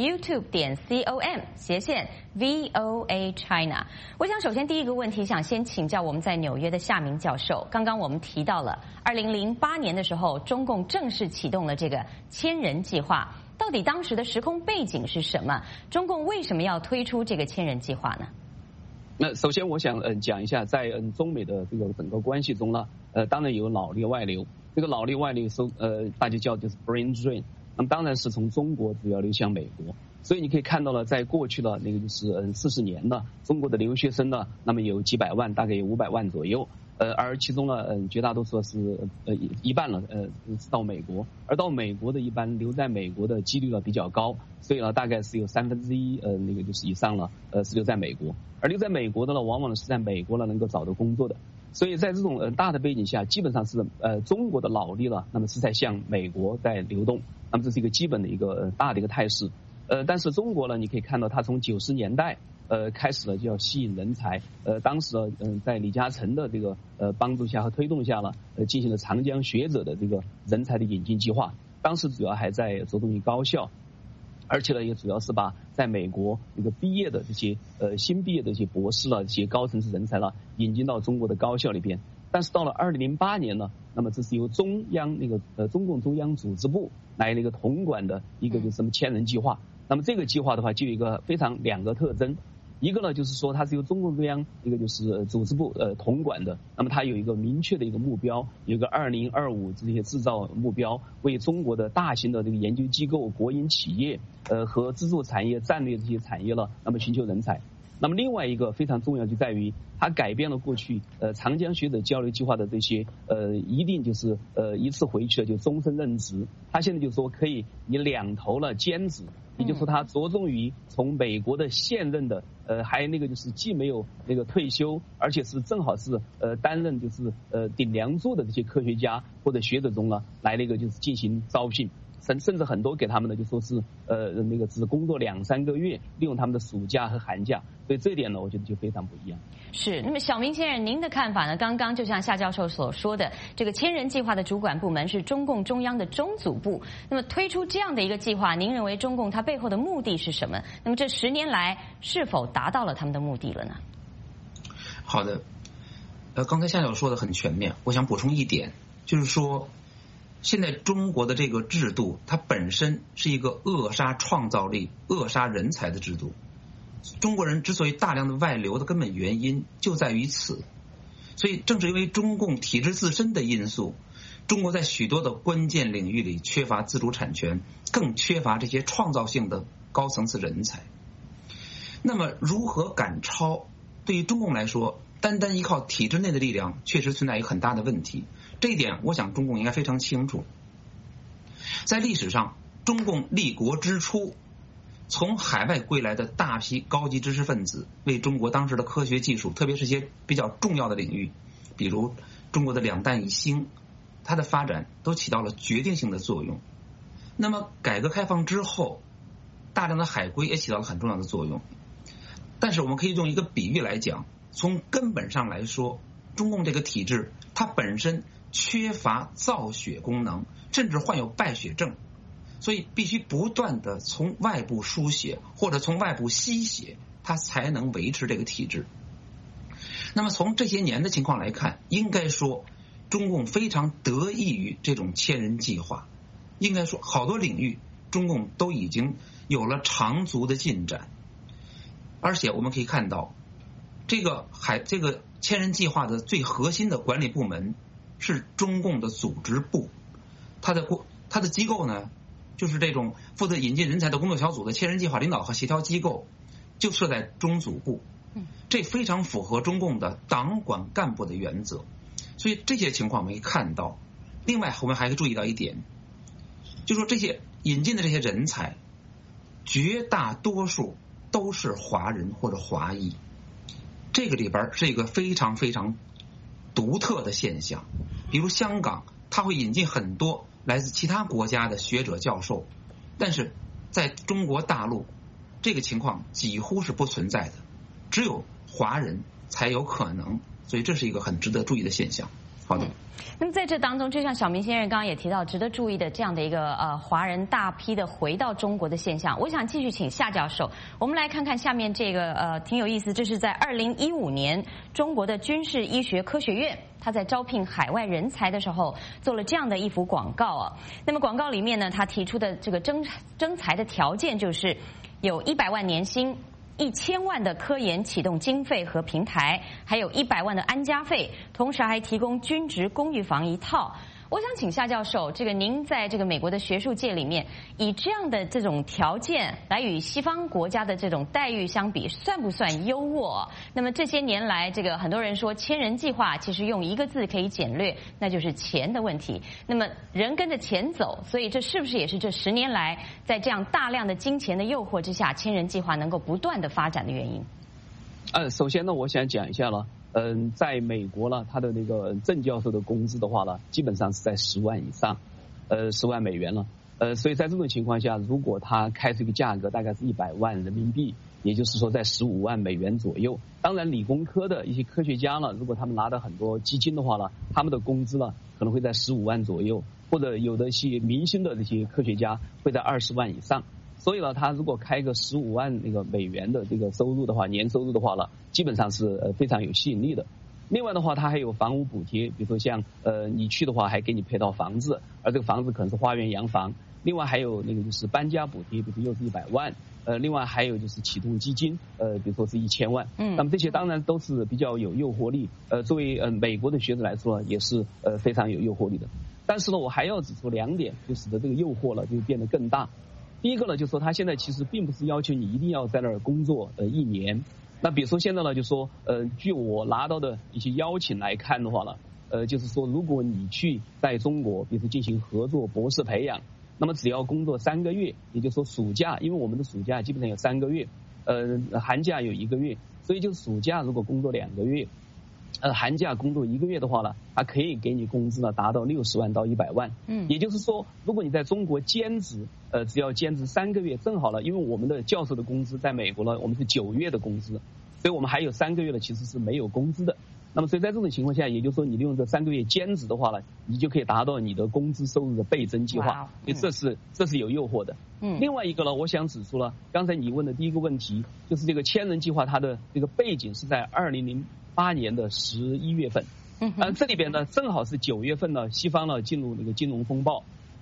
Speaker 20: youtube.com/VOA China。我想首先第一个问题想先请教我们在纽约的夏明教授。刚刚我们提到了2008年的时候，中共正式启动了这个千人计划，到底当时的时空背景是什么？中共为什么要推出这个千人计划呢？
Speaker 21: 那首先我想讲一下，在中美的这个整个关系中呢，当然有脑力外流。这个脑力外流大家叫就是 brain drain。那么当然是从中国主要流向美国。所以你可以看到了，在过去的那个就是40年呢，中国的留学生呢，那么有几百万，大概有500万左右。而其中呢，绝大多数是一半了，到美国，而到美国的一般留在美国的几率呢比较高，所以呢大概是有1/3，那个就是以上了，是留在美国，而留在美国的呢，往往是在美国呢能够找到工作的，所以在这种大的背景下，基本上是中国的脑力呢，那么是在向美国在流动，那么这是一个基本的一个大的一个态势，但是中国呢，你可以看到它从90年代。开始了就要吸引人才，当时在李嘉诚的这个帮助下和推动下呢，进行了长江学者的这个人才的引进计划。当时主要还在着重于高校，而且呢也主要是把在美国这个毕业的这些新毕业的这些博士了、这些高层次人才了引进到中国的高校里边。但是到了2008年呢，那么这是由中共中央组织部来那个统管的一个就是什么千人计划。那么这个计划的话，就有一个2个特征。一个呢，就是说它是由中共中央一个就是组织部统管的，那么它有一个明确的一个目标，有一个2025这些制造目标，为中国的大型的这个研究机构、国营企业和支柱产业、战略这些产业了，那么寻求人才。那么另外一个非常重要就在于，它改变了过去长江学者交流计划的这些一定就是一次回去了就终身任职，它现在就说可以以2头了兼职。也就是说，他着重于从美国的现任的还那个就是既没有那个退休，而且是正好是担任就是顶梁柱的这些科学家或者学者中呢，来那个就是进行招聘，甚至很多给他们呢就说是那个只工作2-3个月，利用他们的暑假和寒假，所以这一点呢，我觉得就非常不一样。
Speaker 20: 是，那么小明先生，您的看法呢？刚刚就像夏教授所说的，这个千人计划的主管部门是中共中央的中组部。那么推出这样的一个计划，您认为中共它背后的目的是什么？那么这10年来是否达到了他们的目的了呢？
Speaker 22: 好的，刚才夏教授说的很全面，我想补充一点，就是说，现在中国的这个制度，它本身是一个扼杀创造力、扼杀人才的制度。 中国人之所以大量的外流的根本原因就在于此。所以正是因为中共体制自身的因素，中国在许多的关键领域里缺乏自主产权，更缺乏这些创造性的高层次人才。那么如何赶超，对于中共来说，单单依靠体制内的力量确实存在一个很大的问题，这一点我想中共应该非常清楚。在历史上，中共立国之初，从海外归来的大批高级知识分子为中国当时的科学技术，特别是一些比较重要的领域，比如中国的两弹一星，它的发展都起到了决定性的作用。那么改革开放之后，大量的海归也起到了很重要的作用。但是我们可以用一个比喻来讲，从根本上来说，中共这个体制它本身缺乏造血功能，甚至患有败血症，所以必须不断的从外部输血或者从外部吸血，它才能维持这个体制。那么从这些年的情况来看，应该说中共非常得益于这种千人计划，应该说好多领域中共都已经有了长足的进展。而且我们可以看到，这个千人计划的最核心的管理部门是中共的组织部，它的机构呢，就是这种负责引进人才的工作小组的千人计划领导和协调机构就设在中组部，这非常符合中共的党管干部的原则。所以这些情况我们可以看到。另外我们还可以注意到一点，就是说这些引进的这些人才绝大多数都是华人或者华裔，这个里边是一个非常非常独特的现象。比如香港，它会引进很多来自其他国家的学者教授，但是在中国大陆这个情况几乎是不存在的，只有华人才有可能，所以这是一个很值得注意的现象。好的。
Speaker 20: 那么在这当中，就像小明先生刚刚也提到，值得注意的这样的一个华人大批的回到中国的现象，我想继续请夏教授，我们来看看下面这个挺有意思，这是在2015年中国的军事医学科学院，他在招聘海外人才的时候做了这样的一幅广告啊。那么广告里面呢，他提出的这个征才的条件就是有100万年薪，1000万的科研启动经费和平台，还有100万的安家费，同时还提供军职公寓房1套。我想请夏教授，这个您在这个美国的学术界里面，以这样的这种条件来与西方国家的这种待遇相比，算不算优渥？那么这些年来，这个很多人说千人计划其实用一个字可以简略，那就是钱的问题。那么人跟着钱走，所以这是不是也是这10年来在这样大量的金钱的诱惑之下，千人计划能够不断的发展的原因？
Speaker 21: 首先呢，我想讲一下了。在美国呢，他的那个正教授的工资的话呢，基本上是在10万以上，10万美元了。所以在这种情况下，如果他开出一个价格，大概是100万人民币，也就是说在15万美元左右。当然，理工科的一些科学家呢，如果他们拿到很多基金的话呢，他们的工资呢可能会在15万左右，或者有的一些明星的这些科学家会在20万以上。所以呢，他如果开个15万那个美元的这个收入的话，年收入的话呢，基本上是非常有吸引力的。另外的话，他还有房屋补贴，比如说像你去的话，还给你配套房子，而这个房子可能是花园洋房。另外还有那个就是搬家补贴，比如说又是100万。另外还有就是启动基金，比如说是1000万。那么这些当然都是比较有诱惑力，作为美国的学者来说也是非常有诱惑力的。但是呢，我还要指出2点，就使得这个诱惑呢就变得更大。第一个呢，就是说他现在其实并不是要求你一定要在那儿工作1年。那比如说现在呢，就说据我拿到的一些邀请来看的话呢，就是说如果你去在中国，比如说进行合作博士培养，那么只要工作3个月，也就是说暑假，因为我们的暑假基本上有3个月，寒假有1个月，所以就暑假如果工作2个月。寒假工作1个月的话呢，它可以给你工资呢达到60万到100万。也就是说，如果你在中国兼职，只要兼职3个月，正好了，因为我们的教授的工资在美国呢，我们是9月的工资，所以我们还有3个月呢其实是没有工资的。那么所以在这种情况下，也就是说你利用这3个月兼职的话呢，你就可以达到你的工资收入的倍增计划。所以这是有诱惑的。另外一个呢，我想指出了刚才你问的第一个问题，就是这个千人计划它的这个背景是在2008年的11月份。这里边呢正好是9月份呢，西方呢进入那个金融风暴。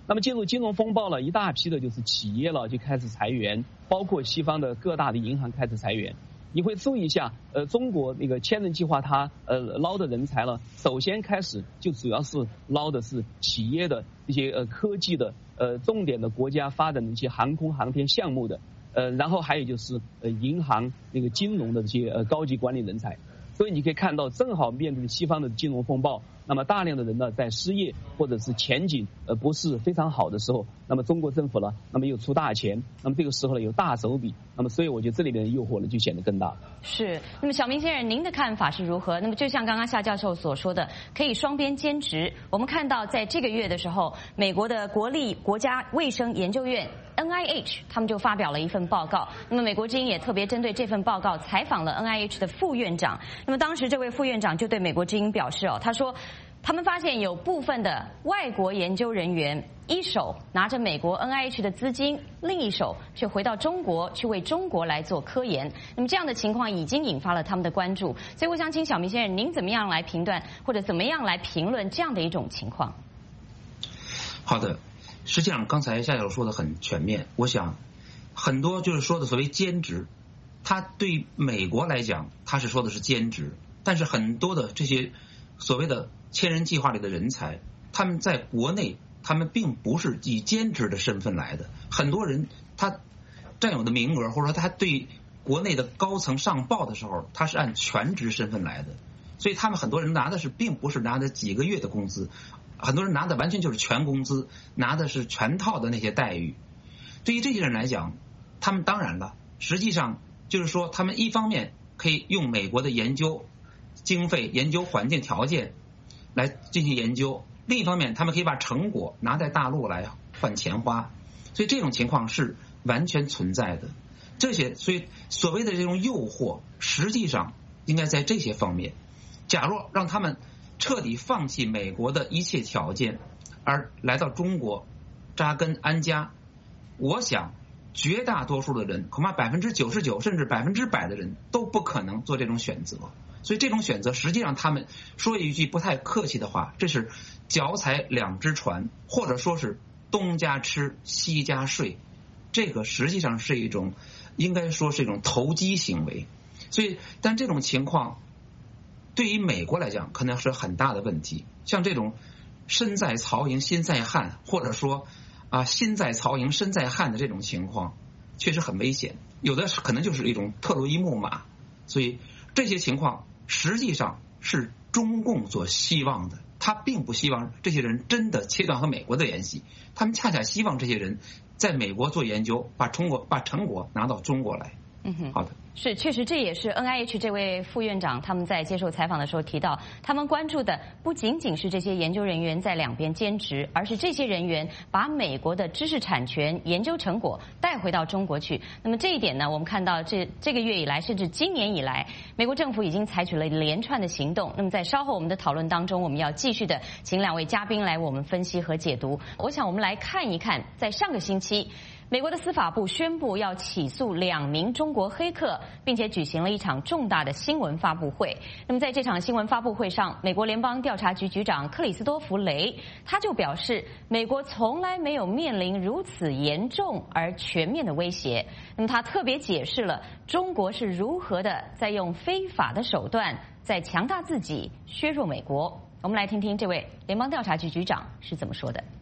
Speaker 21: 那么进入金融风暴了，一大批的就是企业了就开始裁员，包括西方的各大的银行开始裁员。你会注意一下，中国那个千人计划它捞的人才了，首先开始就主要是捞的是企业的一些科技的重点的国家发展的一些航空航天项目的然后还有就是银行那个金融的这些高级管理人才。所以你可以看到，正好面对西方的金融风暴，那么大量的人呢在失业或者是前景不是非常好的时候，那么中国政府呢，那么又出大钱，那么这个时候呢有大手笔，那么所以我觉得这里面的诱惑呢就显得更大。
Speaker 20: 是，那么小明先生，您的看法是如何？那么就像刚刚夏教授所说的，可以双边兼职。我们看到在这个月的时候，美国的国家卫生研究院 NIH 他们就发表了一份报告。那么美国之音也特别针对这份报告采访了 NIH 的副院长。那么当时这位副院长就对美国之音表示他说他们发现有部分的外国研究人员一手拿着美国 NIH 的资金，另一手却回到中国去为中国来做科研。那么这样的情况已经引发了他们的关注。所以我想请小明先生，您怎么样来评断或者怎么样来评论这样的一种情况？
Speaker 22: 好的，实际上刚才夏教授说的很全面。我想很多就是说的所谓兼职，他对美国来讲他是说的是兼职，但是很多的这些所谓的千人计划里的人才，他们在国内他们并不是以兼职的身份来的，很多人他占有的名额或者说他对国内的高层上报的时候，他是按全职身份来的，所以他们很多人拿的是并不是拿的几个月的工资，很多人拿的完全就是全工资，拿的是全套的那些待遇。对于这些人来讲，他们当然了，实际上就是说他们一方面可以用美国的研究经费、研究环境条件来进行研究，另一方面他们可以把成果拿在大陆来换钱花，所以这种情况是完全存在的。这些所以所谓的这种诱惑实际上应该在这些方面。假若让他们彻底放弃美国的一切条件而来到中国扎根安家，我想绝大多数的人，恐怕99%甚至100%的人都不可能做这种选择。所以这种选择实际上他们说一句不太客气的话，这是脚踩两只船，或者说是东家吃西家睡，这个实际上是一种应该说是一种投机行为。所以但这种情况对于美国来讲可能是很大的问题。像这种身在曹营心在汉，或者说心在曹营身在汉的这种情况确实很危险，有的可能就是一种特洛伊木马。所以这些情况实际上是中共所希望的，他并不希望这些人真的切断和美国的联系，他们恰恰希望这些人在美国做研究，把成果拿到中国来。好的。
Speaker 20: 是，确实这也是 NIH 这位副院长他们在接受采访的时候提到，他们关注的不仅仅是这些研究人员在两边兼职，而是这些人员把美国的知识产权、研究成果带回到中国去。那么这一点呢，我们看到这个月以来，甚至今年以来，美国政府已经采取了连串的行动。那么在稍后我们的讨论当中，我们要继续的请两位嘉宾来我们分析和解读。我想我们来看一看，在上个星期，美国的司法部宣布要起诉2名中国黑客，并且举行了一场重大的新闻发布会。那么在这场新闻发布会上，美国联邦调查局局长克里斯多弗·雷他就表示，美国从来没有面临如此严重而全面的威胁。那么他特别解释了中国是如何的在用非法的手段在强大自己、削弱美国。我们来听听这位联邦调查局局长是怎么说的。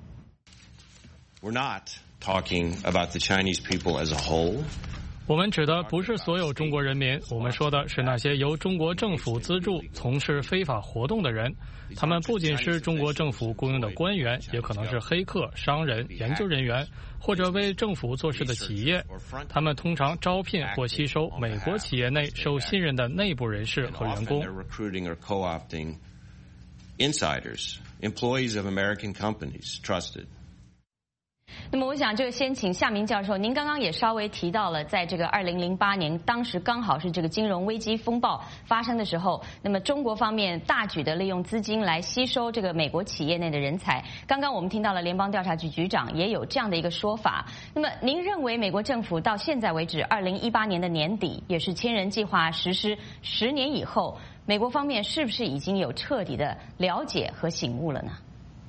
Speaker 16: We're not talking about the Chinese people as a whole.
Speaker 17: 我们指的不是所有中国人民，我们说的是那些由中国政府资助从事非法活动的人。他们不仅是中国政府雇佣的官员，也可能是黑客、商人、研究人员，或者为政府做事的企业。他们通常招聘或吸收美国企业内受信任的内部人士和员工。
Speaker 16: Insiders, employees of American companies, trusted.
Speaker 20: 那么我想就先请夏明教授，您刚刚也稍微提到了，在这个2008年，当时刚好是这个金融危机风暴发生的时候，那么中国方面大举的利用资金来吸收这个美国企业内的人才。刚刚我们听到了联邦调查局局长也有这样的一个说法。那么您认为美国政府到现在为止，2018年的年底，也是千人计划实施10年以后，美国方面是不是已经有彻底的了解和醒悟了呢？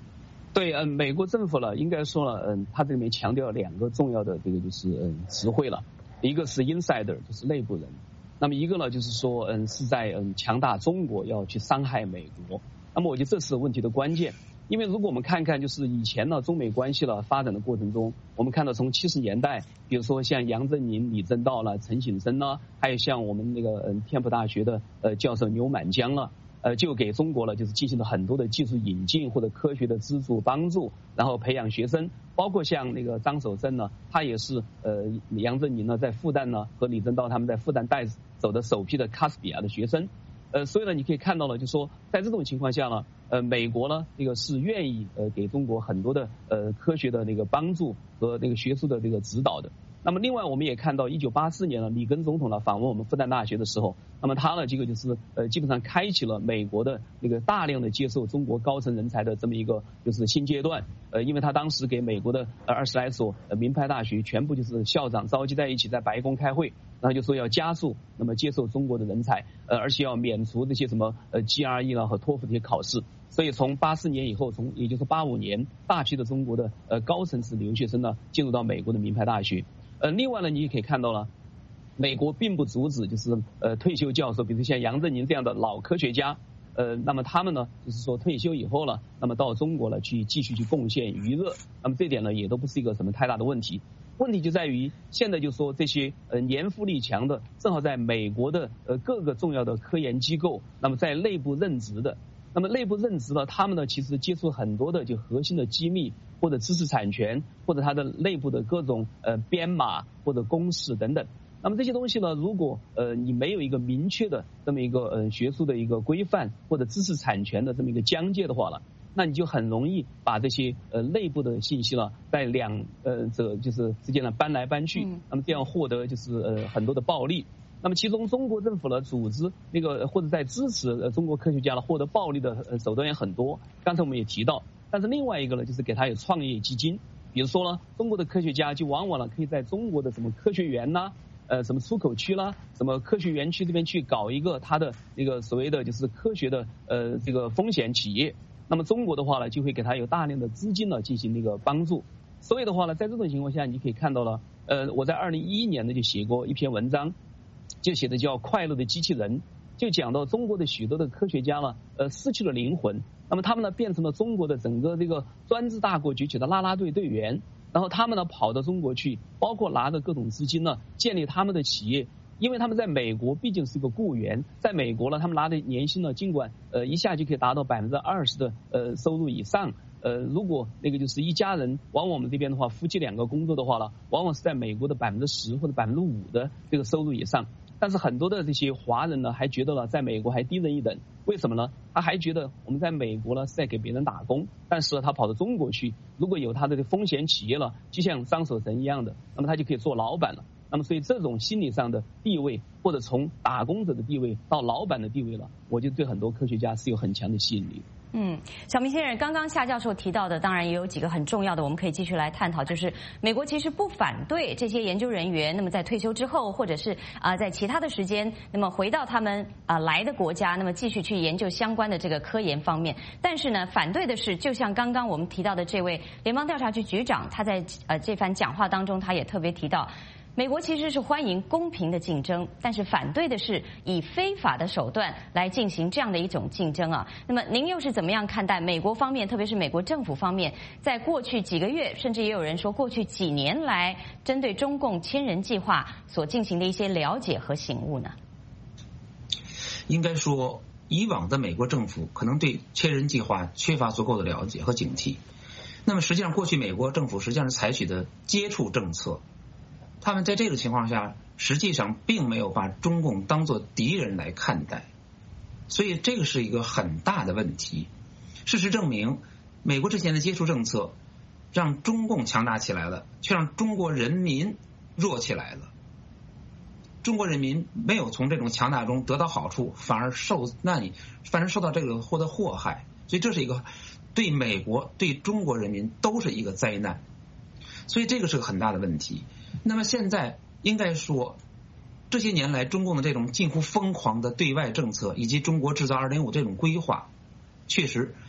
Speaker 21: 对，美国政府呢，应该说了，它这里面强调2个重要的这个就是词汇了，一个是 insider， 就是内部人，那么一个呢就是说是在强大中国，要去伤害美国。那么我觉得这是问题的关键，因为如果我们看看就是以前呢中美关系呢发展的过程中，我们看到从70年代，比如说像杨振宁、李政道了、陈省身呢，还有像我们那个天普大学的教授牛满江了。就给中国了，就是进行了很多的技术引进或者科学的资助帮助，然后培养学生，包括像那个张守正呢，他也是杨振宁呢在复旦呢和李政道他们在复旦带走的首批的莎士比亚的学生，所以呢你可以看到了，就说在这种情况下呢，美国呢这个是愿意给中国很多的科学的那个帮助和那个学术的这个指导的。那么另外我们也看到1984年呢，里根总统呢访问我们复旦大学的时候，那么他呢这个就是基本上开启了美国的那个大量的接受中国高层人才的这么一个就是新阶段。因为他当时给美国的20来所名牌大学全部就是校长召集在一起，在白宫开会，然后就说要加速那么接受中国的人才，而且要免除这些什么GRE 了和托福这些考试。所以从84年以后，也就是85年，大批的中国的高层次留学生呢进入到美国的名牌大学。另外呢，你也可以看到了，美国并不阻止就是退休教授，比如像杨振宁这样的老科学家，那么他们呢就是说退休以后了，那么到中国了去继续去贡献余热，那么这点呢也都不是一个什么太大的问题。问题就在于现在就说这些年富力强的，正好在美国的各个重要的科研机构，那么在内部任职的。那么内部任职呢，他们呢其实接触很多的就核心的机密或者知识产权，或者它的内部的各种编码或者公式等等。那么这些东西呢，如果你没有一个明确的这么一个学术的一个规范或者知识产权的这么一个疆界的话了，那你就很容易把这些内部的信息呢，在两者就是之间呢搬来搬去，那么这样获得就是很多的暴利。那么其中中国政府呢组织那个或者在支持中国科学家呢获得暴利的手段也很多，刚才我们也提到。但是另外一个呢就是给他有创业基金，比如说呢中国的科学家就往往呢可以在中国的什么科学园呐、什么出口区啦、什么科学园区这边去搞一个他的那个所谓的就是科学的这个风险企业。那么中国的话呢就会给他有大量的资金呢进行那个帮助。所以的话呢在这种情况下你可以看到了我在2011年呢就写过一篇文章，就写的叫快乐的机器人，就讲到中国的许多的科学家呢失去了灵魂，那么他们呢变成了中国的整个这个专制大国崛起的啦啦队队员，然后他们呢跑到中国去，包括拿着各种资金呢建立他们的企业。因为他们在美国毕竟是个雇员，在美国呢他们拿的年薪呢尽管一下就可以达到20%的收入以上，如果那个就是一家人往我们这边的话，夫妻2个工作的话呢，往往是在美国的10%或者5%的这个收入以上。但是很多的这些华人呢还觉得呢在美国还低人一等，为什么呢？他还觉得我们在美国呢是在给别人打工，但是他跑到中国去，如果有他的风险企业了，就像张守成一样的，那么他就可以做老板了。那么所以这种心理上的地位，或者从打工者的地位到老板的地位了，我觉得对很多科学家是有很强的吸引力。
Speaker 20: 小明先生，刚刚夏教授提到的，当然也有几个很重要的，我们可以继续来探讨。就是美国其实不反对这些研究人员，那么在退休之后，或者是在其他的时间，那么回到他们来的国家，那么继续去研究相关的这个科研方面。但是呢，反对的是，就像刚刚我们提到的这位联邦调查局局长，他在这番讲话当中，他也特别提到，美国其实是欢迎公平的竞争，但是反对的是以非法的手段来进行这样的一种竞争啊。那么您又是怎么样看待美国方面，特别是美国政府方面，在过去几个月，甚至也有人说过去几年来，针对中共千人计划所进行的一些了解和醒悟呢？
Speaker 22: 应该说，以往的美国政府可能对千人计划缺乏足够的了解和警惕。那么实际上，过去美国政府实际上是采取的接触政策。他们在这个情况下，实际上并没有把中共当作敌人来看待，所以这个是一个很大的问题。事实证明，美国之前的接触政策让中共强大起来了，却让中国人民弱起来了。中国人民没有从这种强大中得到好处，反而受到这个获得祸害。所以这是一个对美国、对中国人民都是一个灾难。所以这个是个很大的问题。那么现在应该说，这些年来中共的这种近乎疯狂的对外政策，以及中国制造2.5这种规划，确实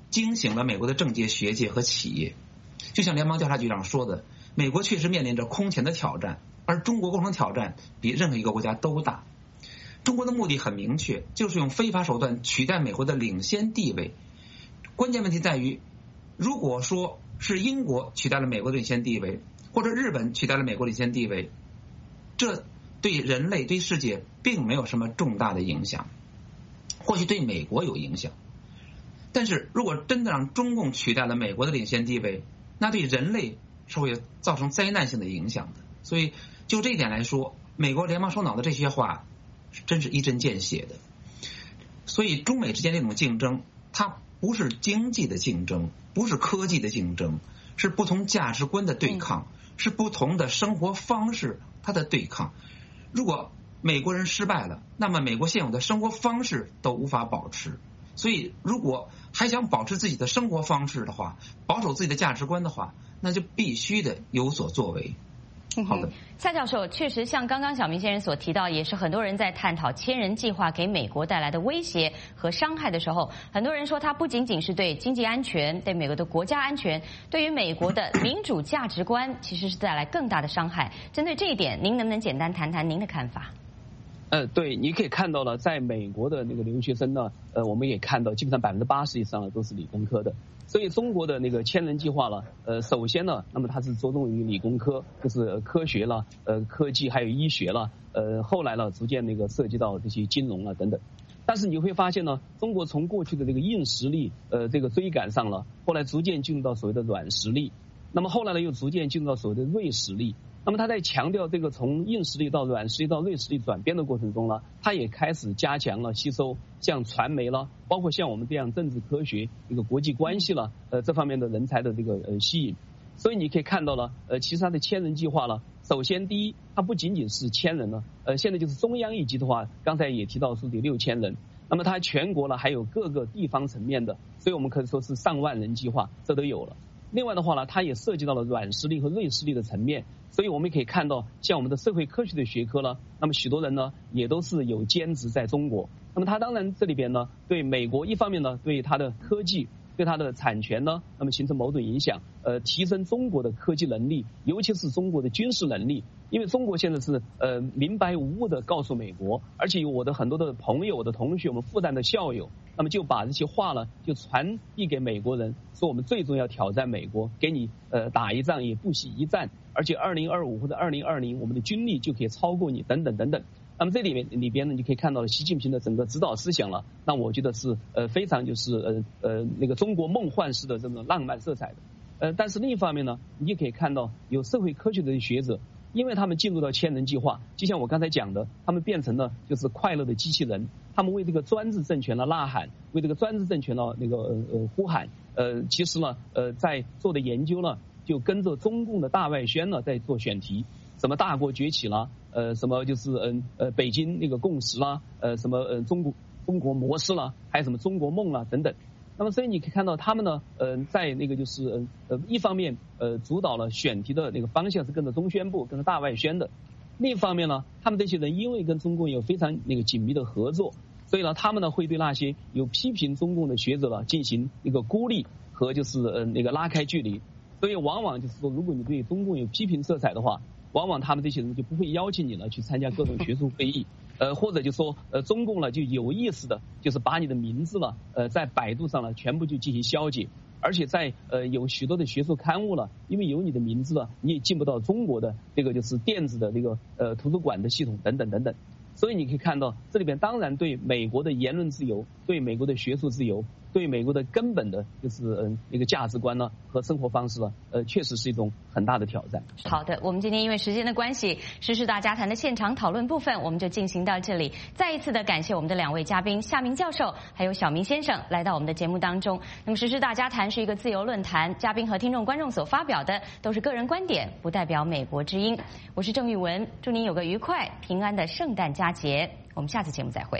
Speaker 22: 惊醒了美国的政界、学界和企业。就像联邦调查局长说的，美国确实面临着空前的挑战，而中国构成挑战比任何一个国家都大。中国的目的很明确，就是用非法手段取代美国的领先地位。关键问题在于，如果说是英国取代了美国的领先地位，或者日本取代了美国领先地位，这对人类、对世界并没有什么重大的影响，或许对美国有影响。但是如果真的让中共取代了美国的领先地位，那对人类是会造成灾难性的影响的。所以就这一点来说，美国联邦首脑的这些话真是一针见血的。所以中美之间这种竞争，它不是经济的竞争，不是科技的竞争，是不同价值观的对抗，是不同的生活方式它的对抗。如果美国人失败了，那么美国现有的生活方式都无法保持。所以如果还想保持自己的生活方式的话，保守自己的价值观的话，那就必须的有所作为。好的，
Speaker 20: 蔡教授，确实像刚刚小明先生所提到，也是很多人在探讨千人计划给美国带来的威胁和伤害的时候，很多人说它不仅仅是对经济安全、对美国的国家安全，对于美国的民主价值观其实是带来更大的伤害。针对这一点，您能不能简单谈谈您的看法？
Speaker 21: 对，你可以看到了，在美国的那个留学生呢，我们也看到，基本上80%以上的都是理工科的。所以中国的那个千人计划呢，首先呢，那么它是着重于理工科，就是科学了，科技还有医学了，后来呢，逐渐那个涉及到这些金融了等等。但是你会发现呢，中国从过去的这个硬实力，这个追赶上了，后来逐渐进入到所谓的软实力，那么后来呢，又逐渐进入到所谓的锐实力。那么他在强调这个从硬实力到软实力到锐实力转变的过程中呢，他也开始加强了吸收像传媒了，包括像我们这样政治科学、这个国际关系了，这方面的人才的这个吸引。所以你可以看到了，其实他的千人计划了，首先第一，它不仅仅是千人了，现在就是中央一级的话，刚才也提到是得6000人，那么它全国呢还有各个地方层面的，所以我们可以说是上万人计划，这都有了。另外的话呢，它也涉及到了软实力和锐实力的层面，所以我们可以看到，像我们的社会科学的学科呢，那么许多人呢也都是有兼职在中国。那么它当然这里边呢，对美国一方面呢，对它的科技、对它的产权呢，那么形成某种影响，提升中国的科技能力，尤其是中国的军事能力。因为中国现在是明白无误的告诉美国，而且有我的很多的朋友、我的同学、我们复旦的校友，那么就把这些话呢就传递给美国人，说我们最终要挑战美国，给你打一仗也不惜一战，而且2025或者2020我们的军力就可以超过你等等等等。那么这里边呢，你可以看到了习近平的整个指导思想了，那我觉得是非常就是那个中国梦幻式的这种浪漫色彩的。但是另一方面呢，你也可以看到有社会科学的学者，因为他们进入到千人计划，就像我刚才讲的，他们变成了就是快乐的机器人，他们为这个专制政权呢呐喊，为这个专制政权呢那个呼喊。其实呢在做的研究呢，就跟着中共的大外宣呢在做选题，什么大国崛起啦，什么就是北京那个共识啦，什么中国模式啦，还有什么中国梦啦等等。那么所以你可以看到他们呢在那个就是一方面主导了选题的那个方向是跟着中宣部跟着大外宣的，另一方面呢，他们这些人因为跟中共有非常那个紧密的合作，所以呢他们呢会对那些有批评中共的学者呢进行一个孤立和就是那个拉开距离。所以往往就是说，如果你对中共有批评色彩的话，往往他们这些人就不会邀请你了去参加各种学术会议，或者就说中共呢就有意识的，就是把你的名字呢在百度上呢全部就进行消解，而且在有许多的学术刊物了，因为有你的名字了，你也进不到中国的这个就是电子的这个图书馆的系统等等等等。所以你可以看到，这里边当然对美国的言论自由、对美国的学术自由、对美国的根本的就是一个价值观呢和生活方式呢，确实是一种很大的挑战。
Speaker 20: 好的，我们今天因为时间的关系，时事大家谈的现场讨论部分我们就进行到这里。再一次的感谢我们的2位嘉宾夏明教授还有小明先生来到我们的节目当中。那么时事大家谈是一个自由论坛，嘉宾和听众观众所发表的都是个人观点，不代表美国之音。我是郑玉文，祝您有个愉快平安的圣诞佳节，我们下次节目再会。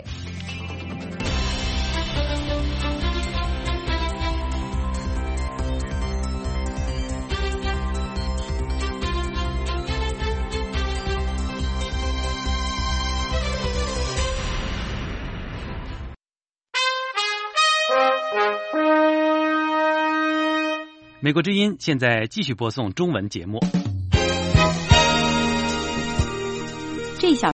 Speaker 12: 美国之音现在继续播送中文节目。
Speaker 13: 这一小